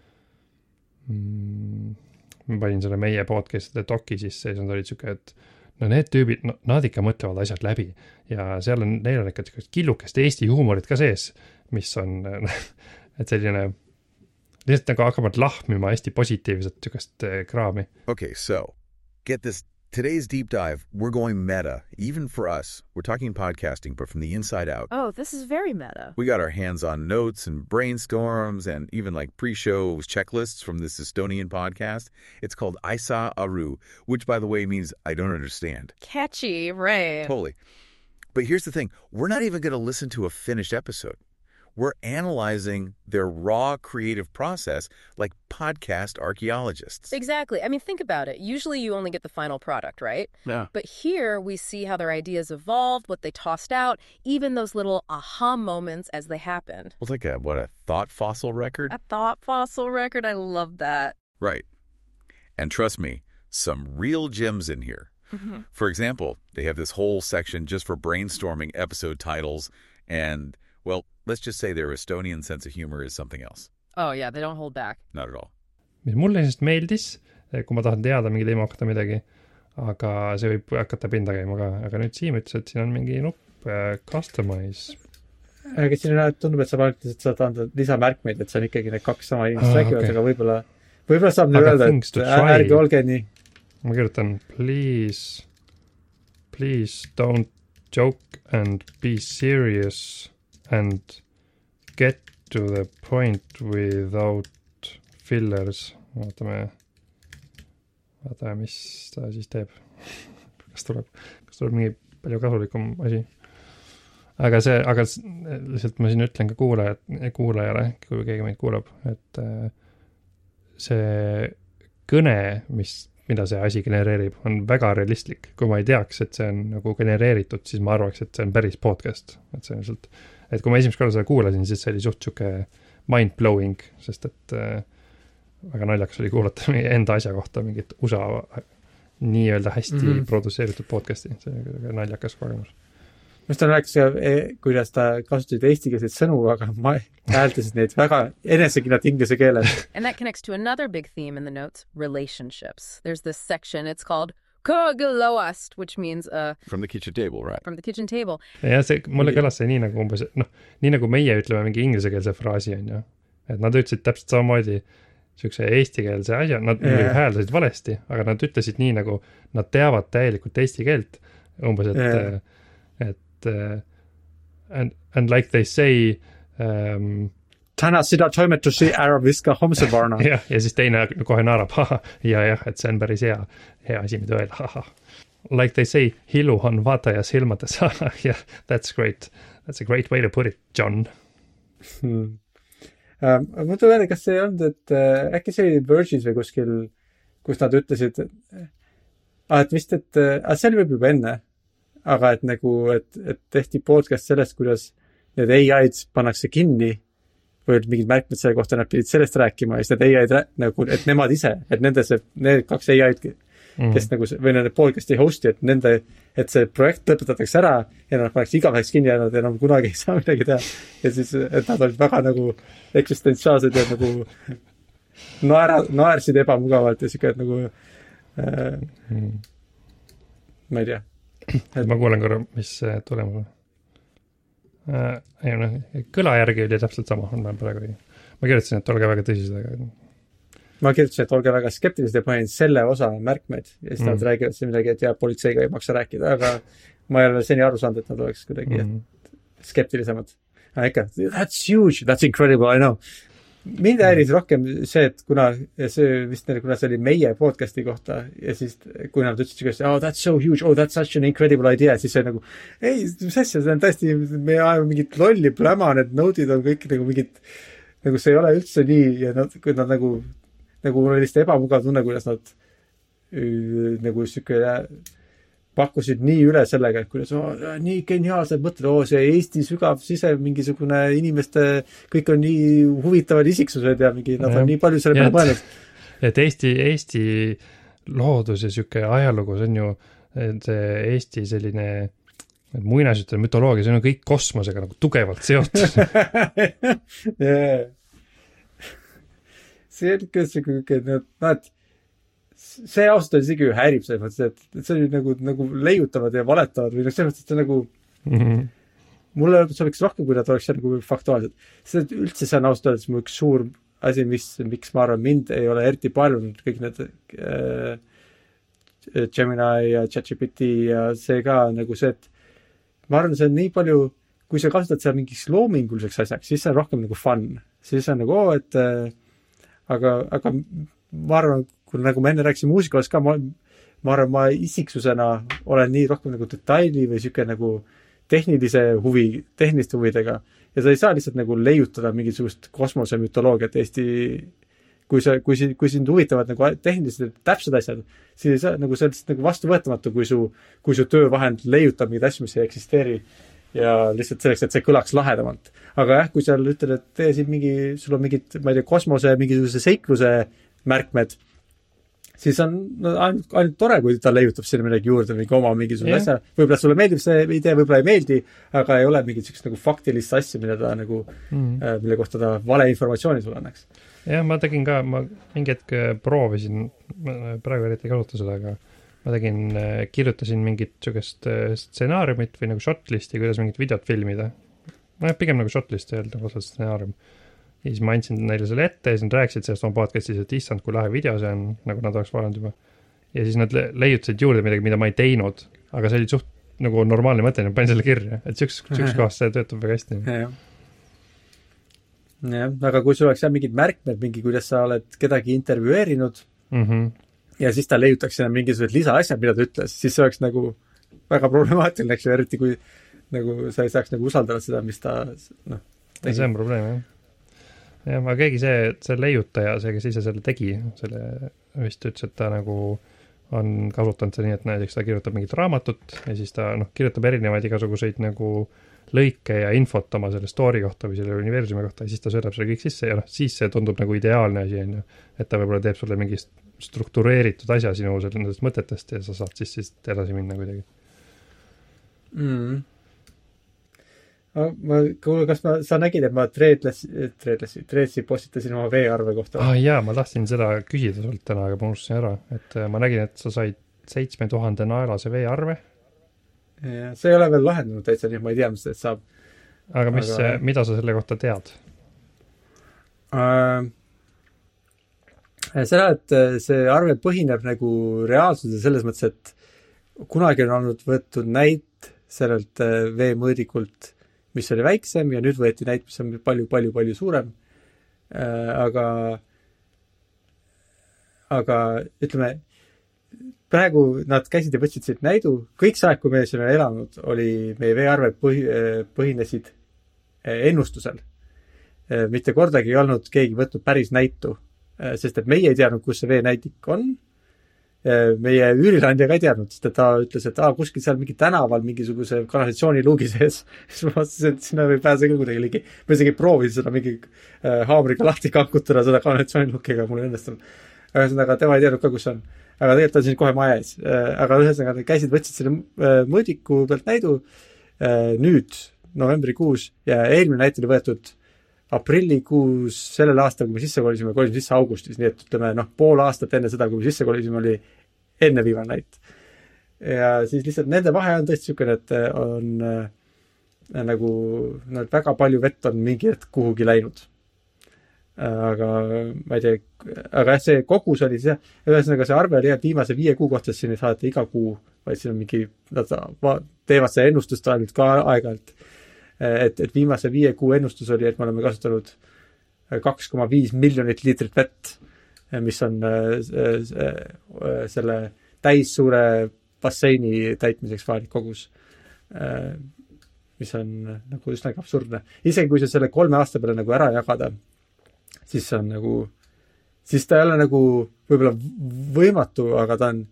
ma panin selle meie podcast'ide doki sisse ja siis nad olid siuke, et no need tüübid, nad ikka mõtlevad asjad läbi ja neil on ikka killukest Eesti huumorit ka sees, mis on, et selline lihtsalt nagu hakkavad lahmima hästi positiivset siukest kraami. Okay, so get this. Today's deep dive, we're going meta, even for us. We're talking podcasting, but from the inside out. Oh, this is very meta. We got our hands on notes and brainstorms and even like pre-show checklists from this Estonian podcast. It's called Aisa Aru, which, by the way, means I don't understand. Catchy, right? Totally. But here's the thing. We're not even going to listen to a finished episode. We're analyzing their raw creative process like podcast archaeologists. Exactly. I mean, think about it. Usually you only get the final product, right? Yeah. But here we see how their ideas evolved, what they tossed out, even those little aha moments as they happened. Well, like a thought fossil record? A thought fossil record. I love that. Right. And trust me, some real gems in here. Mm-hmm. For example, they have this whole section just for brainstorming episode titles and... Well, Let's just say their Estonian sense of humor is something else. Oh yeah, they don't hold back. Not at all. mis mulle lihtsalt meeldis, kui ma tahan teada mingi teema kohta midagi, aga see võib hakata pinda käima ka, aga nüüd Siim ütles, et siin on mingi nupp customize. Aga siin tundub, et saab ainult saad anda lisamärkmeid, et see on ikkagi need kaks sama inimest räägivad, aga võib-olla saab nüüd öelda, et ärge olge nii. Ma kirjutan, please don't joke and be serious and get to the point without fillers. Vaatame, mis ta siis teeb. Kas tuleb mingi palju kasulikum asi. Aga lihtsalt ma siin ütlen ka kuulajale, kui keegi meid kuulab, et see kõne, mida see asi genereerib, on väga realistlik. Kui ma ei teaks, et see on nagu genereeritud, siis ma arvaks, et see on päris podcast. Et see on lihtsalt, et kui ma esimest korda seda kuulasin, siis see oli suht siuke mind-blowing, sest et väga naljakas oli kuulata enda asja kohta mingit USA nii-öelda hästi produseeritud podcasti. See on naljakas kogemus. Must ta rääkis, kuidas ta kasutasid eestikeelseid sõnu, aga ma hääldasid neid väga enesekindlalt inglise keeles. And that connects to another big theme in the notes, relationships. There's this section, it's called Kõgilõast, which means from the kitchen table, right? From the kitchen table. Ja see, mulle kõlas see nii nagu umbes, nii nagu meie ütleme mingi ingliskeelse fraasi on ju. Et nad ütlesid täpselt samamoodi siukse eestikeelse asja, nad hääldasid valesti, aga nad ütlesid nii nagu nad teavad täielikult eesti keelt umbes, et and like they say Täna sida toimetusi ära viska homse varna. ja siis teine kohe naarab, jah, et see on päris hea asi, mida öelda, Like they say, hilu on vaataja silmades, yeah, that's great. That's a great way to put it, John. Ma tulen, kas see on, et äkki see oli Virgins või kuskil, kus nad ütlesid, et vist, et see oli võib juba enne, aga et nagu, et tehti podcast sellest, kuidas need AI-d pannakse kinni või mingid märkmed selle kohta, nad pidid sellest rääkima ja siis need AI-d nagu, et nemad ise, et need kaks AI-d, kes nagu, või nende podcasti hosti, et see projekt lõpetatakse ära ja nad paneks igaveks kinni ja nad enam kunagi ei saa midagi teha. Ja siis, et nad olid väga nagu eksistentsiaalsed ja nagu naersid ebamugavalt ja siuke, et nagu ma ei tea. Ma kuulen korra, mis tulemus on. Kõla järgi oli täpselt sama, ma kirjutasin, et olge väga tõsised, aga ma kirjutasin, et olge väga skeptilised ja panin selle osa märkmed ja siis nad räägivad siin midagi, et politseiga ei maksa rääkida, aga ma ei ole seni aru saanud, et nad oleks kuidagi skeptilisemad. Ikka, that's huge, that's incredible, I know. Mind häiris rohkem see, et kuna see oli meie podcasti kohta ja siis kui nad ütlesid, oh, that's so huge, oh, that's such an incredible idea, siis see nagu, ei, mis asja, see on tõesti, me ajame mingit lolli pläma, need note'id on kõik nagu mingid, nagu see ei ole üldse nii ja kui nad nagu mul oli lihtsalt ebamugav tunne, kuidas nad nagu siuke pakkusid nii üle sellega, et kuidas nii geniaalsed mõtted, see Eesti sügav sise mingisugune inimeste, kõik on nii huvitavad isiksused ja mingi, nad on nii palju selle peale mõelnud. Et Eesti loodus ja siuke ajalugu, see on ju see Eesti selline muinasjutu mütoloogia, see on kõik kosmosega nagu tugevalt seotud. See on ikka siuke, see ausalt on isegi häirib selles mõttes, et see oli nagu leiutavad ja valetavad või selles mõttes, et see nagu mulle sobiks rohkem, kui nad oleks nagu faktuaalsed. See üldse see on ausalt öeldes mu üks suur asi, miks ma arvan, mind ei ole eriti palju kõik need Gemini ja ChatGPT ja see ka nagu see, et ma arvan, see on nii palju, kui sa kasutad seda mingiks loominguliseks asjaks, siis see on rohkem nagu fun. Siis on nagu, aga ma arvan, kui nagu ma enne rääkisin muusikas ka, ma arvan, ma isiksusena olen nii rohkem nagu detaili või siuke nagu tehniliste huvidega ja sa ei saa lihtsalt nagu leiutada mingisugust kosmose mütoloogiat Eesti, kui sind huvitavad nagu tehnilised täpsed asjad, siis ei saa nagu sellest nagu vastuvõetamatu, kui su töövahend leiutab mingid asju, mis ei eksisteeri ja lihtsalt selleks, et see kõlaks lahedamalt. Aga kui sa ütled, et sul on mingid, ma ei tea, kosmose mingisuguse seikluse märkmed, siis on ainult tore, kui ta leiutab sinna midagi juurde, mingisugune asja. Võib-olla sulle meeldib see idee, võib-olla ei meeldi, aga ei ole mingit sellist nagu faktilist asja, mida ta nagu, mille kohta ta valeinformatsiooni sulle annaks. Jah, ma tegin ka, ma mingi hetk proovisin, praegu eriti ei kasuta seda, aga ma kirjutasin mingit sugust stsenaariumit või nagu shotlisti, kuidas mingit videot filmida. Pigem nagu shotlisti öelda, nagu stsenaarium. Ja siis ma andsin neile selle ette ja siis nad rääkisid sellest oma podcastis, et issand, kui lähe video see on, nagu nad oleks vaadanud juba. Ja siis nad leiutasid juurde midagi, mida ma ei teinud, aga see oli suht nagu normaalne mõte, ja panin selle kirja, et üks kohast see töötab väga hästi. Jah, aga kui sul oleks mingid märkmed, kuidas sa oled kedagi intervjueerinud ja siis ta leiutaks sinna mingisugused lisaasjad, mida ta ütles, siis see oleks nagu väga problemaatiline, eks ju, eriti kui nagu sa ei saaks nagu usaldada seda, mis ta tegi. See on probleem, jah. Ja ma keegi see leiutaja, see, kes ise selle tegi, selle vist ütles, et ta nagu on kasutanud see nii, et näiteks ta kirjutab mingit raamatut ja siis ta kirjutab erinevaid igasuguseid nagu lõike ja infot oma selle story kohta või selle universumi kohta ja siis ta söödab selle kõik sisse ja siis see tundub nagu ideaalne asi, on ju. Et ta võib-olla teeb sulle mingi struktureeritud asja sinu nendest mõtetest ja sa saad siis edasi minna kuidagi. Kuule, kas sa nägid, et ma Threadsi postitasin oma veearve kohta? Jaa, ma tahtsin seda küsida sult täna, aga ma unustasin ära, et ma nägin, et sa said 7000 naelase veearve. Ja, see ei ole veel lahendunud täitsa, nii ma ei tea, mis sellest saab. Aga mida sa selle kohta tead? Seda, et see arve põhineb nagu reaalsuse selles mõttes, et kunagi on olnud võetud näit sellelt veemõõdikult, mis oli väiksem ja nüüd võeti näit, mis on palju suurem. Aga ütleme, praegu nad käisid ja võtsid siit näidu. Kõik see aeg, kui me siin elanud, oli meie veearved põhinesid ennustusel. Mitte kordagi ei olnud keegi võtnud päris näitu, sest et meie ei teadnud, kus see veenäitik on. Meie üürilandja ka ei teadnud, sest ta ütles, et kuskil seal mingi tänaval mingisuguse kanalisatsiooniluugi sees. Siis ma vastasin, et sinna ei pääse küll kuidagi ligi. Ma isegi proovisin seda mingi haamriga lahti kankutada seda kanalisatsiooniluukiga, mul ei õnnestunud. Aga tema ei teadnud ka, kus on. Aga tegelikult on siin kohe maja ees. Aga ühesõnaga nad käisid, võtsid selle mõõdiku pealt näidu nüüd novembrikuus ja eelmine näit oli võetud aprillikuus sellel aastal, kui me sisse kolisime sisse augustis, nii et ütleme, pool aastat enne seda, kui me sisse kolisime, oli enne viimane näit. Ja siis lihtsalt nende vahe on tõesti niisugune, et on nagu väga palju vett on mingi hetk kuhugi läinud. Aga ma ei tea, aga see kogus oli see, ühesõnaga see arve oli viimase 5 kuu kohta, siin ei saada iga kuu, vaid siin on mingi, nad teevad see ennustust ainult ka aeg-ajalt. Et viimase 5 kuu ennustus oli, et me oleme kasutanud 2,5 miljonit liitrit vett, mis on selle täissuure basseini täitmiseks vajalik kogus, mis on nagu üsna absurdne. Isegi kui see selle 3 aasta peale nagu ära jagada, siis on nagu, siis ta ei ole nagu võib-olla võimatu, aga ta on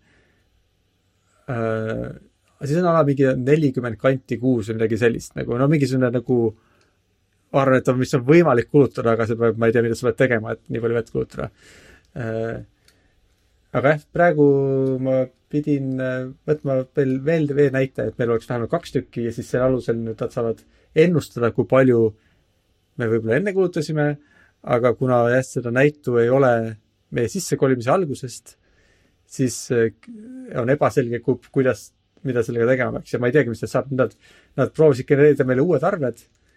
siis on ala mingi 40 kanti kuus või midagi sellist, nagu, mingisugune nagu arvan, et mis on võimalik kulutada, aga see peab, ma ei tea, mida sa pead tegema, et nii palju vett kulutada. Aga praegu ma pidin võtma veel näite, et meil oleks vähemalt 2 tükki ja siis selle alusel nüüd nad saavad ennustada, kui palju me võib-olla enne kulutasime, aga kuna seda näitu ei ole meie sissekolimise algusest, siis on ebaselge, mida sellega tegema peaks ja ma ei teagi, mis saab. Nad proovisid genereerida meile uued arved,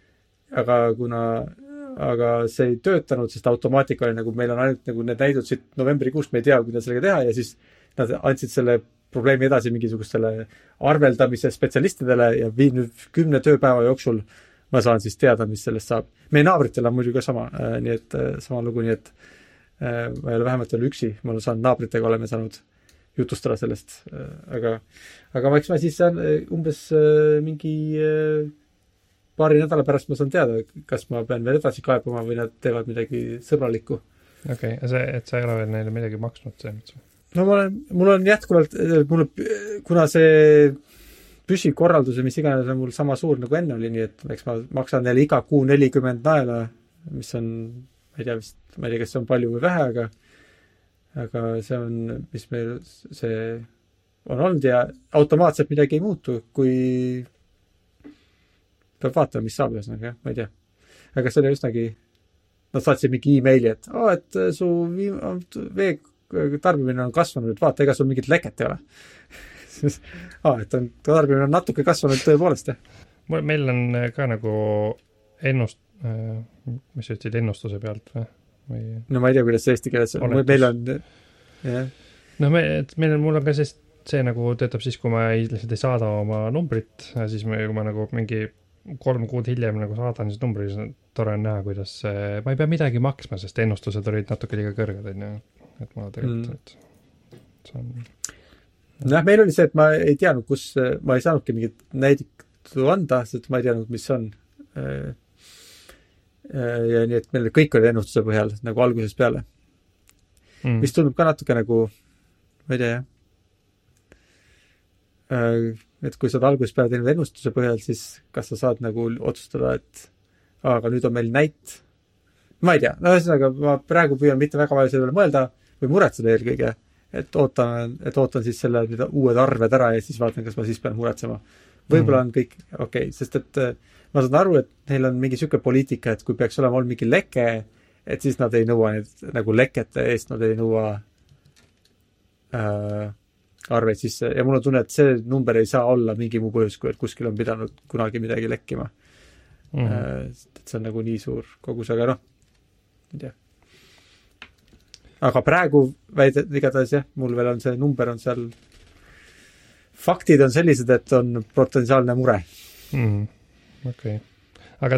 aga see ei töötanud, sest automaatika oli nagu, meil on ainult nagu need näidud siit novembrikuust, me ei tea, kuidas sellega teha ja siis nad andsid selle probleemi edasi mingisugustele arveldamise spetsialistidele ja nüüd 10 tööpäeva jooksul ma saan siis teada, mis sellest saab. Meie naabritel on muidu ka sama, nii et sama lugu, nii et ma ei ole vähemalt veel üksi, ma olen saanud naabritega, oleme saanud jutustada sellest, aga eks ma siis saan umbes mingi paari nädala pärast ma saan teada, kas ma pean veel edasi kaebama või nad teevad midagi sõbralikku. Okei, et sa ei ole veel neile midagi maksnud see? No mul on jätkuvalt, kuna see püsikorraldus ja mis iganes on mul sama suur nagu enne oli, nii et eks ma maksan neile iga kuu 40 naela, mis on, ma ei tea, kas see on palju või vähe, aga see on, mis meil see on olnud ja automaatselt midagi ei muutu, kui peab vaatama, mis saab ühesõnaga, jah, ma ei tea. Aga see oli üsnagi, nad saatsid mingi e-maili, et su vee tarbimine on kasvanud, et vaata, ega sul mingit leket ei ole. Et on, tarbimine on natuke kasvanud tõepoolest, jah. Meil on ka nagu mis ütlesid ennustuse pealt või? No ma ei tea, kuidas see eesti keeles on. Meil on, jah. No mul on ka see nagu töötab siis, kui ma lihtsalt ei saada oma numbrit, siis kui ma nagu mingi 3 kuud hiljem nagu saadan siis numbri, siis tore on näha, kuidas ma ei pea midagi maksma, sest ennustused olid natuke liiga kõrged, et ma tegelikult see on... Noh, meil oli see, et ma ei teadnud, kus ma ei saanudki mingit näidiku anda, sest ma ei teadnud, mis on. Ja nii, et meil kõik oli ennustuse põhjal nagu algusest peale. Mis tundub ka natuke nagu, ma ei tea, et kui sa oled algusest peale teinud ennustuse põhjal, siis kas sa saad nagu otsustada, et aga nüüd on meil näit. Ma ei tea, no ühesõnaga ma praegu püüan mitte väga palju selle peale mõelda või muretseda eelkõige, et ootan siis selle uued arved ära ja siis vaatan, kas ma siis pean muretsema. Võib-olla on kõik okei, sest et ma saan aru, et neil on mingi siuke poliitika, et kui peaks olema olnud mingi leke, et siis nad ei nõua need nagu lekete eest, nad ei nõua arveid sisse ja mul on tunne, et see number ei saa olla mingi muu põhjus, kui et kuskil on pidanud kunagi midagi lekkima. Et see on nagu nii suur kogus, aga ei tea. Aga praegu igatahes jah, mul veel on see number on seal, faktid on sellised, et on potentsiaalne mure. Okei. Aga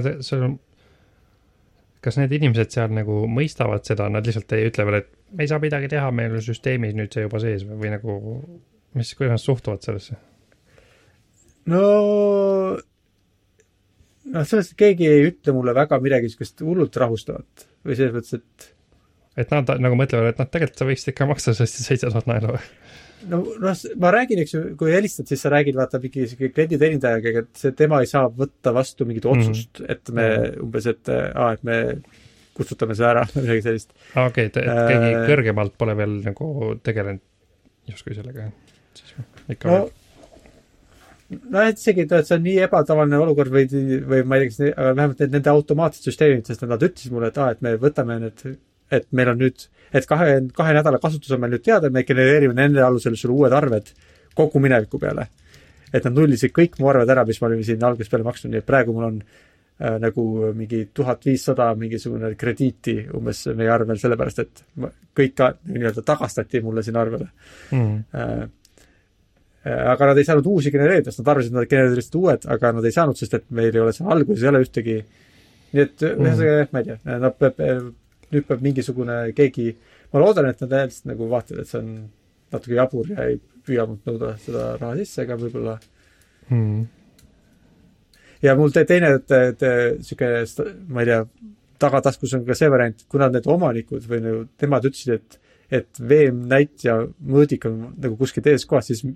kas need inimesed seal nagu mõistavad seda, nad lihtsalt ei ütle veel, et me ei saa midagi teha, meil on süsteemis nüüd see juba sees või nagu, kuidas suhtuvad sellesse? No sellest keegi ei ütle mulle väga midagi sest hullult rahustavat või selles mõttes, et nad nagu mõtlevad, et tegelikult sa võiksid ikka maksta sellest 700 naela või? No ma räägin, eks ju, kui helistad, siis sa räägid, vaata mingi klienditeenindajaga, et see tema ei saa võtta vastu mingit otsust, et me umbes, et me kustutame see ära, midagi sellist. Okei, et keegi kõrgemalt pole veel nagu tegelenud justkui sellega. Siis ikka et isegi, et see on nii ebatavaline olukord või ma ei tea, aga vähemalt nende automaatsed süsteemid, sest nad ütlesid mulle, et me võtame need, et meil on nüüd, et 2 nädala kasutus on meil nüüd teada, me genereerime nende alusel sulle uued arved kogu mineviku peale. Et nad nullisid kõik mu arved ära, mis ma olin siin alguses peale maksnud, nii et praegu mul on nagu mingi 1500 mingisugune krediiti umbes meie arvel, sellepärast, et kõik nii-öelda tagastati mulle siin arvele. Aga nad ei saanud uusi genereerida, sest nad arvasid, nad genereerisid uued, aga nad ei saanud, sest et meil ei ole seal alguses, ei ole ühtegi. Nii et ühesõnaga, ma ei tea, nüüd peab mingisugune keegi, ma loodan, et nad häälest nagu vaatavad, et see on natuke jabur ja ei püüa mult nõuda seda raha sisse, aga võib-olla. Ja mul teine, siuke, ma ei tea, tagataskus on ka see variant, kuna need omanikud või nagu, temad ütlesid, et VM-näit ja mõõdik on nagu kuskil teises kohas, siis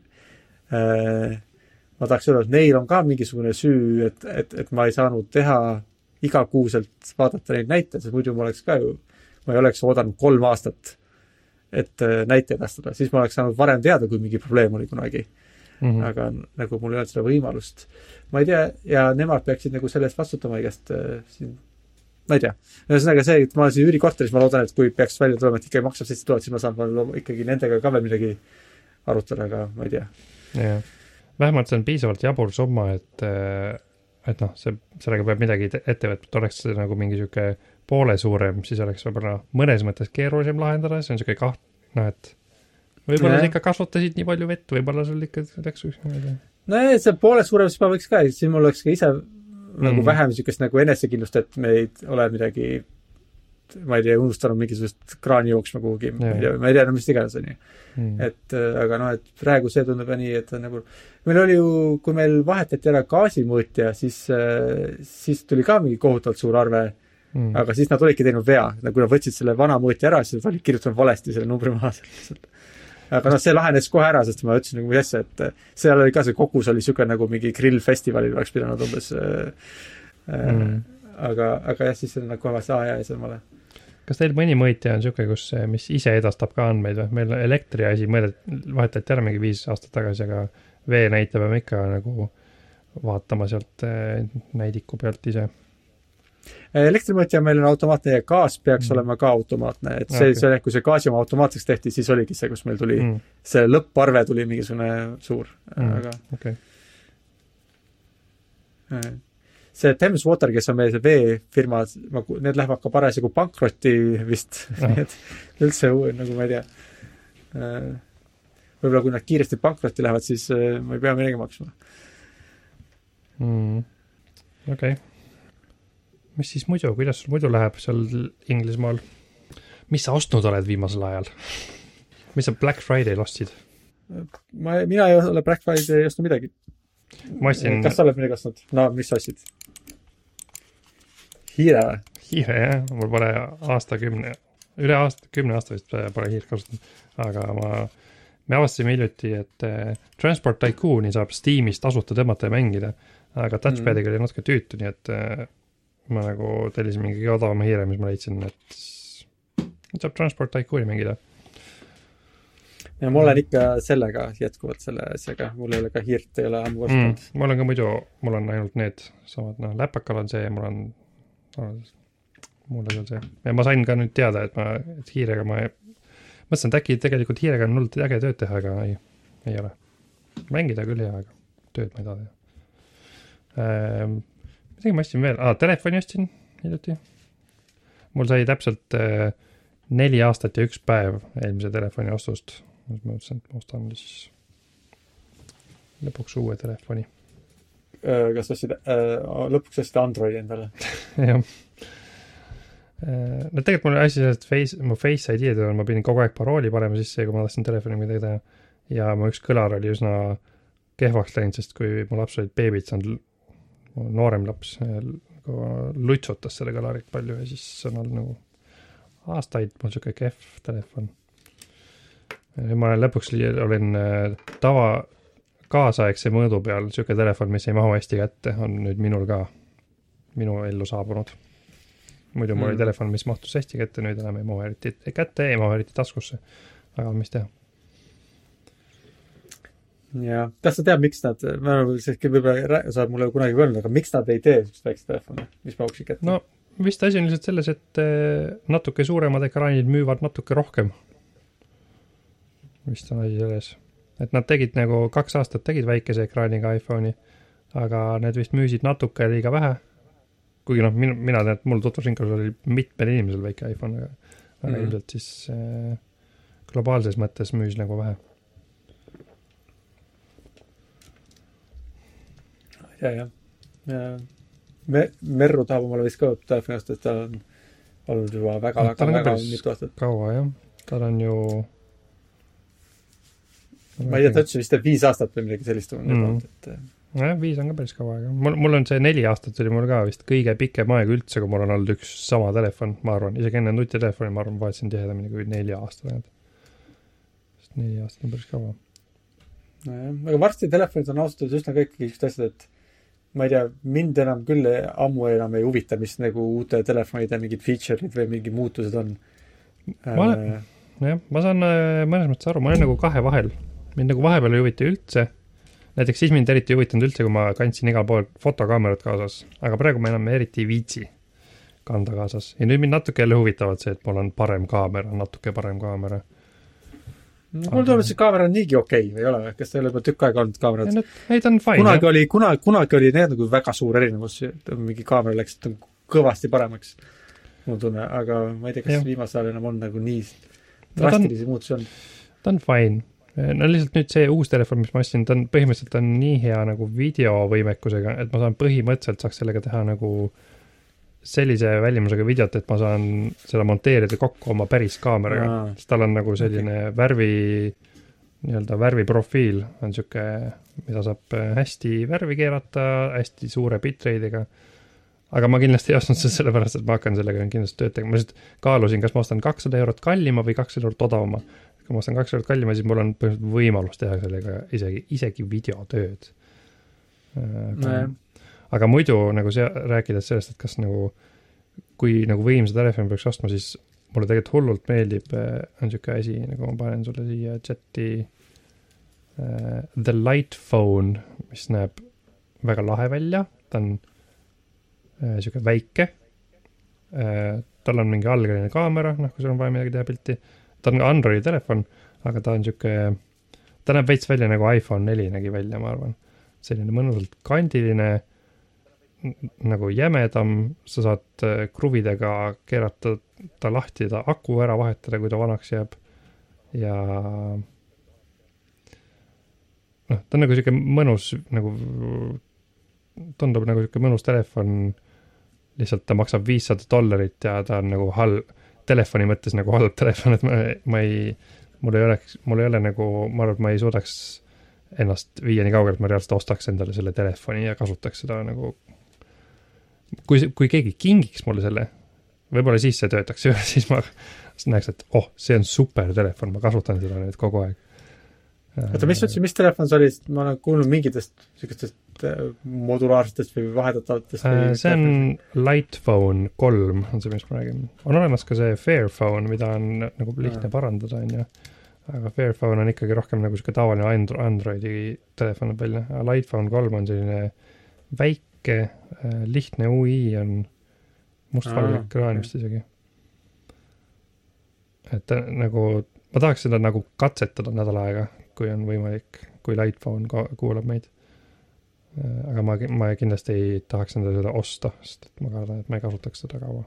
ma tahaks öelda, et neil on ka mingisugune süü, et ma ei saanud teha igakuuselt vaadata neid näiteid, sest muidu ma ei oleks oodanud 3 aastat, et näiteid astada. Siis ma oleks saanud varem teada, kui mingi probleem oli kunagi. Aga nagu mul ei olnud seda võimalust. Ma ei tea, ja nemad peaksid nagu sellest vastutama igast siin, ma ei tea. Ühesõnaga see, et ma olen siin üürikorteris, ma loodan, et kui peaks välja tulema, et ikka maksab 700, siis ma saan ikkagi nendega ka veel midagi arutada, aga ma ei tea. Ja. Vähemalt see on piisavalt jabur summa, et sellega peab midagi ette võtma, et oleks nagu mingi siuke poole suurem, siis oleks võib-olla mõnes mõttes keerulisem lahendada, see on siuke et võib-olla sa ikka kasvatasid nii palju vett, võib-olla sul ikka läks üks. No see poole suurem, siis ma võiks ka, siis mul oleks ka ise nagu vähem siukest nagu enesekindlust, et me ei ole midagi, ma ei tea, unustanud mingisugust kraani jooksma kuhugi, ma ei tea, mis iganes on ju. Et, aga et praegu see tundub nii, et nagu, meil oli ju, kui meil vahetati ära gaasimõõtja, siis tuli ka mingi kohutavalt suur arve, aga siis nad olidki teinud vea, kui nad võtsid selle vana mõõtja ära, siis nad olid kirjutanud valesti selle numbri maha. Aga see lahenes kohe ära, sest ma ütlesin nagu mis asja, et seal oli ka see kogus oli siuke nagu mingi grillfestivalil oleks pidanud umbes. Aga jah, siis see on kohe vast ja see on vale. kas teil mõni mõõtja on siuke, mis ise edastab ka andmeid või? Meil elektriasi vahetati ära mingi 5 aastat tagasi, aga vee näite peame ikka nagu vaatama sealt näidiku pealt ise. Elektrimõõtja meil on automaatne ja gaas peaks olema ka automaatne, et see, kui see gaasi oma automaatseks tehti, siis oligi see, kus meil tuli, see lõpparve tuli mingisugune suur, aga okay. See Thames Water, kes on meie see veefirma, need lähevad ka parasjagu pankrotti vist, need üldse nagu ma ei tea, võib-olla kui nad kiiresti pankrotti lähevad, siis ma ei pea midagi maksma. Okei. Mis siis muidu, kuidas sul muidu läheb seal Inglismaal? Mis sa ostnud oled viimasel ajal? Mis sa Black Friday ostsid? Mina ei ole Black Friday ei ostnud midagi. Kas sa oled midagi ostnud? No, mis sa ostsid? Hiire või? Hiire, jah. Mul pole üle 10 aasta vist pole hiir kasutanud. Aga me avastasime hiljuti, et Transport Tycooni saab Steamis tasuta tõmmata ja mängida. Aga touchpadiga oli natuke tüütu, nii et ma nagu tellisin mingi odavama hiire, mis ma leidsin, et saab Transport Tycooni mängida. Ja mul on ikka sellega jätkuvalt selle asjaga. Mul ei ole ka hiirt, ei ole ammu vastanud. Mul on ka muidu, mul on ainult need samad, läpakal on see ja mul on see. Ja ma sain ka nüüd teada, et hiirega ma mõtlesin, et äkki tegelikult hiirega on hullult äge tööd teha, aga ei ole. Mängida küll hea, aga tööd ma ei taha teha. Midagi ma ostsin veel? Telefoni ostsin hiljuti. Mul sai täpselt 4 aastat ja 1 päev eelmise telefoni ostust. Ma mõtlesin, et ma ostan siis lõpuks uue telefoni. Kas lõpuks ostsid Androidi endale? Jah. No tegelikult mul asi sellest mu Face ID-d on, ma pidin kogu aeg parooli panema sisse, kui ma tahtsin telefoni midagi teha. Ja mu üks kõlar oli üsna kehvaks läinud, sest kui mu laps olid beebid saanud, noorem laps lutsutas selle kõlarit palju ja siis on olnud nagu aastaid mul siuke kehv telefon. Ma lõpuks olin kaasaegse mõõdu peal, siuke telefon, mis ei mahu hästi kätte, on nüüd minul ka minu ellu saabunud. Muidu mul oli telefon, mis mahtus hästi kätte, nüüd enam ei mahu eriti kätte, ei mahu eriti taskusse. Aga mis teha? Ja, kas sa tead, miks nad, võib-olla saab mulle kunagi öelnud, aga miks nad ei tee väikse telefoni, mis mahuksid kätte? No, vist asi on lihtsalt selles, et natuke suuremad ekraanid müüvad natuke rohkem. Vist on asi selles. Et nad tegid nagu 2 aastat tegid väikese ekraaniga iPhone'i, aga need vist müüsid natuke liiga vähe. Kuigi mina tean, et mul tutvusrinkas oli mitmel inimesel väike iPhone, aga ilmselt siis globaalses mõttes müüs nagu vähe. Ja. Merru tahab omale vist ka telefoni osta, et ta on olnud juba väga mitu aastat. Kaua, jah. Tal on ju ma ei tea, ta ütles vist 5 aastat või midagi sellist on. Jah, 5 on ka päris kaua aega. Mul on see 4 aastat oli mul ka vist kõige pikem aeg üldse, kui mul on olnud üks sama telefon, ma arvan. Isegi enne nutitelefoni, ma arvan, vaatasin tihedamini kui 4 aastat. 4 aastat on päris kaua. Aga varsti telefonid on austatud üsna kõik asjad, et ma ei tea, mind enam küll ammu enam ei huvita, mis nagu uute telefonide mingid feature'id või mingi muutused on. Ma saan mõnes mõttes aru, ma olen nagu 2 vahel. Mind nagu vahepeal ei huvita üldse. Näiteks siis mind eriti huvitanud üldse, kui ma kandsin igal pool fotokaamerat kaasas. Aga praegu ma enam eriti viitsi kanda kaasas. Ja nüüd mind natuke jälle huvitavad see, et mul on natuke parem kaamera. Mul tuleb see kaamera on niigi okei, ei ole? Kas ta ei ole juba tükk aega olnud kaamerad? Ei, ta on fine. Kunagi oli need nagu väga suur erinevus. Mingi kaamera läks kõvasti paremaks. Mul tunne, aga ma ei tea, kas viimasel ajal enam on nagu nii drastilisi muutusi on. Ta on fine. No lihtsalt nüüd see uus telefon, mis ma ostsin, ta on põhimõtteliselt on nii hea nagu videovõimekusega, et ma saan põhimõtteliselt saaks sellega teha nagu sellise välimusega videot, et ma saan seda monteerida kokku oma päris kaameraga. Sest tal on nagu selline värviprofiil on siuke, mida saab hästi värvi keerata, hästi suure bitrate'iga. Aga ma kindlasti ei ostnud seda sellepärast, et ma hakkan sellega kindlasti tööd tegema. Ma lihtsalt kaalusin, kas ma ostan 200 € kallima või 200 € odavama. Kui ma ostan 200 € kallima, siis mul on võimalus teha sellega isegi videotööd. Aga muidu nagu rääkides sellest, et kas nagu, kui nagu võimsa telefoni peaks ostma, siis mulle tegelikult hullult meeldib, on siuke asi, nagu ma panen sulle siia chati The Light Phone, mis näeb väga lahe välja, ta on siuke väike, tal on mingi allkäine kaamera, noh, kui sul on vaja midagi teha pilti, ta on ka Androidi telefon, aga ta on siuke, ta näeb veits välja nagu iPhone 4 nägi välja, ma arvan. Selline mõnusalt kandiline, nagu jämedam, sa saad kruvidega keerata ta lahti, ta aku ära vahetada, kui ta vanaks jääb. Ja noh, ta on nagu siuke mõnus, nagu tundub nagu siuke mõnus telefon, lihtsalt ta maksab $500 ja ta on nagu telefoni mõttes nagu halb telefon, et mul ei ole nagu, ma arvan, et ma ei suudaks ennast viia nii kaugelt, ma reaalselt ostaks endale selle telefoni ja kasutaks seda nagu, kui keegi kingiks mulle selle, võib-olla siis see töötaks, siis ma näeks, et see on super telefon, ma kasutan seda nüüd kogu aeg. Oota, mis telefon see oli? Ma olen kuulnud mingitest sükestest modulaarsetest või vahetatavatest. See on Light Phone 3, on see, mis ma räägin. On olemas ka see Fairphone, mida on nagu lihtne parandada, on ju. Aga Fairphone on ikkagi rohkem nagu siuke tavaline Androidi telefon välja. Light Phone 3 on selline väike, lihtne UI, on mustvalge ekraan vist isegi. Et nagu, ma tahaks seda nagu katsetada nädal aega, kui on võimalik, kui Light Phone kuulab meid. Aga ma kindlasti ei tahaks enda seda osta, sest et ma kardan, et ma ei kasutaks seda kaua.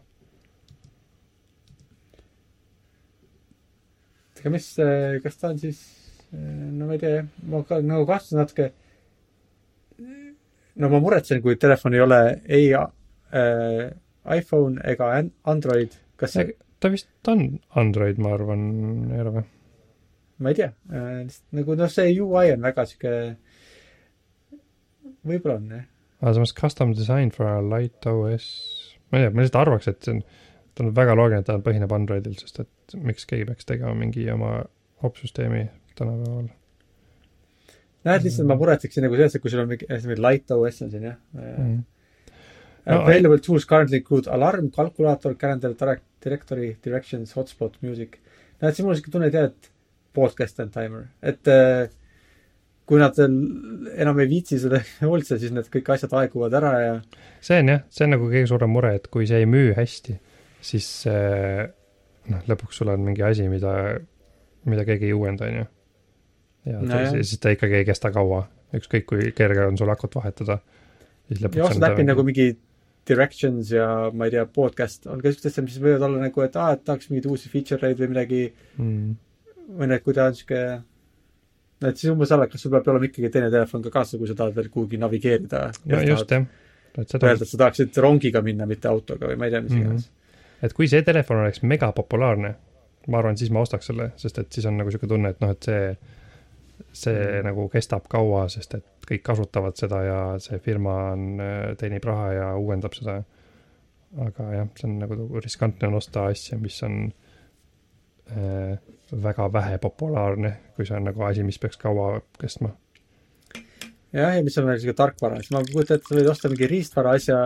Aga kas ta on siis, no ma ei tea, ma nagu kahtlusin natuke, no ma muretsen, kui telefon ei ole ei iPhone ega Android, kas see... Ta vist on Android, ma arvan, ei ole või? Ma ei tea, nagu see UI on väga siuke, võib-olla on, jah. Aga samas custom design for a Light OS, ma ei tea, ma lihtsalt arvaks, et ta on väga loogiline, et ta põhineb Androidil, sest et miks keegi peaks tegema mingi oma opsüsteemi tänapäeval. Näed, lihtsalt ma muretseksin nagu selles, et kui sul on mingi Light OS on siin, jah. Available tools currently include alarm, kalkulaator, calendar, directory, directions, hotspot, music. Näed, siin mul on siuke tunne, et podcast and timer. Et kui nad enam ei viitsi seda hoolitseda, siis need kõik asjad aeguvad ära ja... See on nagu kõige suurem mure, et kui see ei müü hästi, siis lõpuks sul on mingi asi, mida keegi ei uuenda, on ju. Ja siis ta ikkagi ei kesta kaua. Ükskõik kui kerge on sul akut vahetada. Ja ostad äppi nagu mingi directions ja ma ei tea, podcast on ka sükestesse, mis võivad olla nagu, et tahaks mingid uusi feature'id või midagi või need, kui ta on siuke et siis umbes alla, kas sul peab olema ikkagi teine telefon ka kaasa, kui sa tahad veel kuhugi navigeerida. Ja just, jah. Öelda, et sa tahaksid rongiga minna, mitte autoga või ma ei tea, mis iganes. Et kui see telefon oleks mega populaarne, ma arvan, siis ma ostaks selle, sest et siis on nagu siuke tunne, et et see nagu kestab kaua, sest et kõik kasutavad seda ja see firma teenib raha ja uuendab seda. Aga jah, see on nagu riskantne on osta asja, mis on väga vähe populaarne, kui see on nagu asi, mis peaks kaua kestma. Jah, ja mis on veel siuke tarkvara. Ma kujutan, et sa võid osta mingi riistvara asja,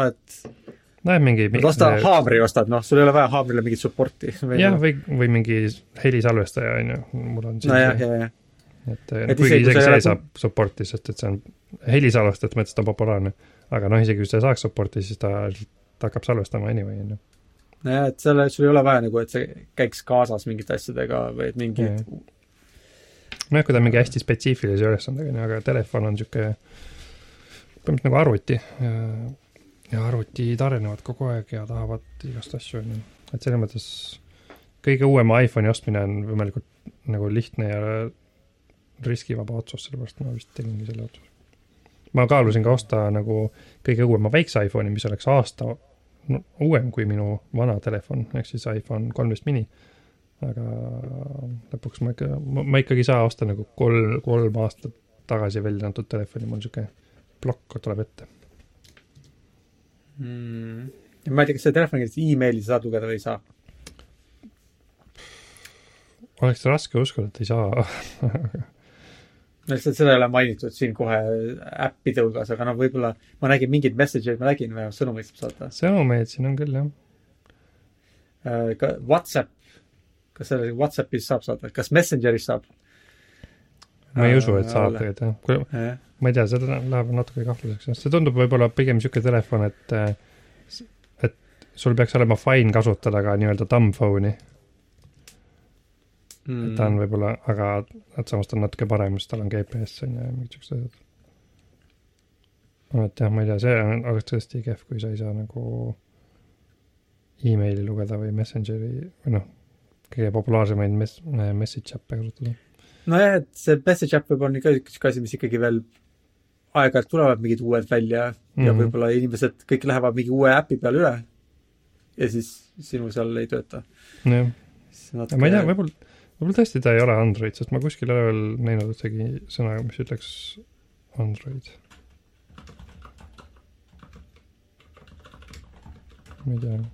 osta haamri ostad, sul ei ole vaja haamrile mingit supporti. Jah, või mingi helisalvestaja, on ju. Mul on siin jah. Et kuigi isegi see saab supporti, sest et see on helisalvestajat mõttes ta on populaarne. Aga isegi kui see saaks supporti, siis ta hakkab salvestama anyway, on ju. Jah, et sul ei ole vaja nagu, et see käiks kaasas mingite asjadega või et mingid... kui ta on mingi hästi spetsiifilise ülesandega, aga telefon on siuke põhimõtteliselt nagu arvuti ja arvutid arenevad kogu aeg ja tahavad igast asju. Et selles mõttes kõige uuema iPhone'i ostmine on võimalikult nagu lihtne ja riskivaba otsus, sellepärast ma vist tegingi selle otsus. Ma kaalusin ka osta nagu kõige uuema väikse iPhone'i, mis oleks aasta uuem kui minu vana telefon, ehk siis iPhone 13 mini. Aga lõpuks ma ikkagi saa osta nagu 3 aastat tagasi välja antud telefoni, mul siuke plokk tuleb ette. Ma ei tea, kas see telefoni e-maili saad lugeda või ei saa? Oleks raske uskuda, et ei saa. Seda ei ole mainitud siin kohe äppide hulgas, aga võib-olla ma nägin mingeid message'id, ma nägin või sõnumeid saab saada. Sõnumeid siin on küll, jah. ka WhatsApp, kas selle WhatsAppis saab saada, kas Messengeris saab? ma ei usu, et saab tegelikult, jah. Ma ei tea, seda läheb natuke kahtluseks. See tundub võib-olla pigem niisugune telefon, et sul peaks olema fine kasutada ka nii-öelda thumb phone'i. Ta on võib-olla, aga samas ta on natuke parem, sest tal on GPS ja mingid siuksed asjad. Et jah, ma ei tea, see oleks tõesti kehv, kui sa ei saa nagu e-maili lugeda või Messengeri või kõige populaarsemaid message app'e kasutada. Nojah, et see message app võib olla niisugune asi, mis ikkagi veel aeg-ajalt tulevad mingid uued välja ja võib-olla inimesed kõik lähevad mingi uue äpi peale üle ja siis sinu seal ei tööta. Jah. Ma ei tea, võib-olla tõesti ta ei ole Android, sest ma kuskil ei ole veel näinud ühtegi sõna, mis ütleks Android. Ma ei tea.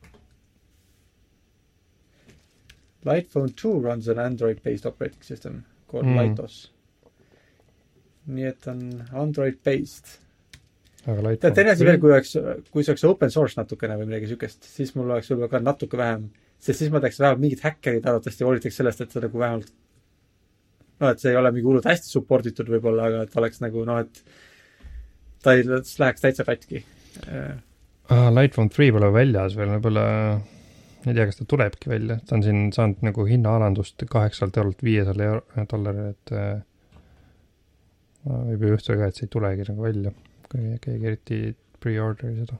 Lightphone 2 runs an Android-based operating system called Lightos. Nii et on Android-based. Teine asi veel, kui see oleks open source natukene või midagi sükest, siis mul oleks võib-olla ka natuke vähem, sest siis ma teeks vähemalt mingid häkkerid arvatavasti hooliteks sellest, et see nagu vähemalt et see ei ole mingi hullult hästi supportitud võib-olla, aga et oleks nagu et ta ei läheks täitsa pätki. Lightphone 3 pole väljas veel, võib-olla ei tea, kas ta tulebki välja. Ta on siin saanud nagu hinnaalandust $8 $500, et võib ju juhtuda ka, et see ei tulegi nagu välja, kui keegi eriti pre-orderi seda.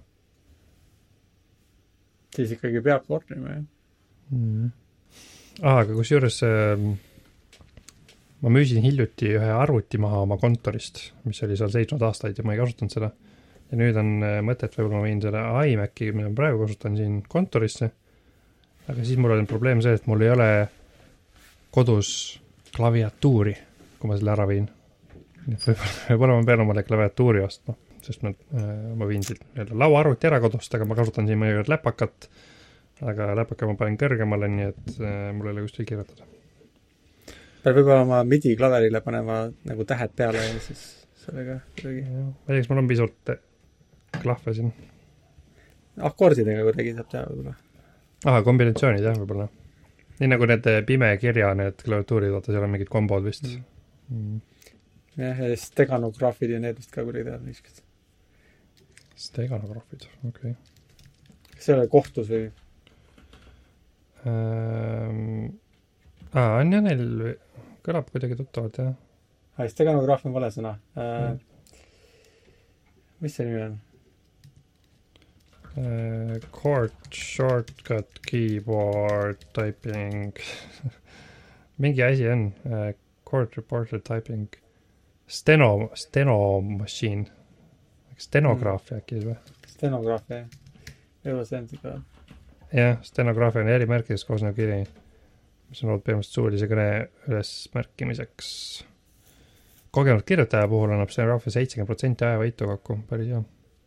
Siis ikkagi peab orderima, jah? Aga kus juures ma müüsin hiljuti ühe arvuti maha oma kontorist, mis oli seal 7 aastaid ja ma ei kasutanud seda. Ja nüüd on mõtet, võib-olla ma viin selle iMaci, mida ma praegu kasutan siin kontorisse. Aga siis mul oli probleem see, et mul ei ole kodus klaviatuuri, kui ma selle ära viin. Võib-olla ma pean omale klaviatuuri ostma, sest ma viin siit lauaarvuti ära kodust, aga ma kasutan siin mõnikord läpakat, aga läpaka ma panen kõrgemale, nii et mul ei ole kuskil kirjutada. Peab võib-olla oma MIDI klaverile panema nagu tähed peale ja siis sellega kuidagi. Ma ei tea, mul on pisut klahve siin. Akordidega kuidagi saab teha võib-olla. Kombinatsioonid, jah, võib-olla. Nii nagu need pime kirja, need klaviatuurid, vaata, seal on mingid kombod vist. Jah, ja steganograafid ja need vist ka kuidagi teha niisugust. Steganograafid, okei. Kas see ole kohtus või? On jah, neil kõlab kuidagi tuttavalt, jah. Steganograaf on vale sõna. Mis see nimi on? Chord, shortcut, keyboard, typing. Mingi asi on. Chord reporter typing. Steno machine. Stenograafia äkki või? Stenograafia, jah. Sendiga. Jah, stenograafia on erimärkidest koosnev kiri, mis on olnud põhimõtteliselt suulise kõne üles märkimiseks. Kogenud kirjutaja puhul annab stenograafia 70% ajavõitu kokku. Päris hea.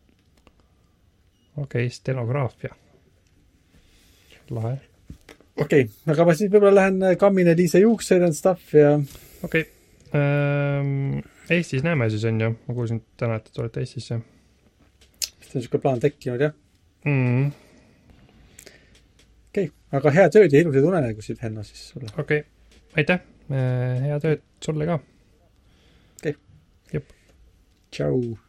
Okei, stenograafia. Lahe. Okei, aga ma siis võib-olla lähen kammine Liise juukseid and stuff ja... Okei. Eestis näeme siis on ju. Ma kuulsin täna, et olete Eestisse. Vist on niisugune plaan tekkinud, jah? Okei, aga hea tööd ja ilusaid unenägusid, Henno, siis sulle. Okei, aitäh. Hea tööd sulle ka. Okei. Jep. Tšau.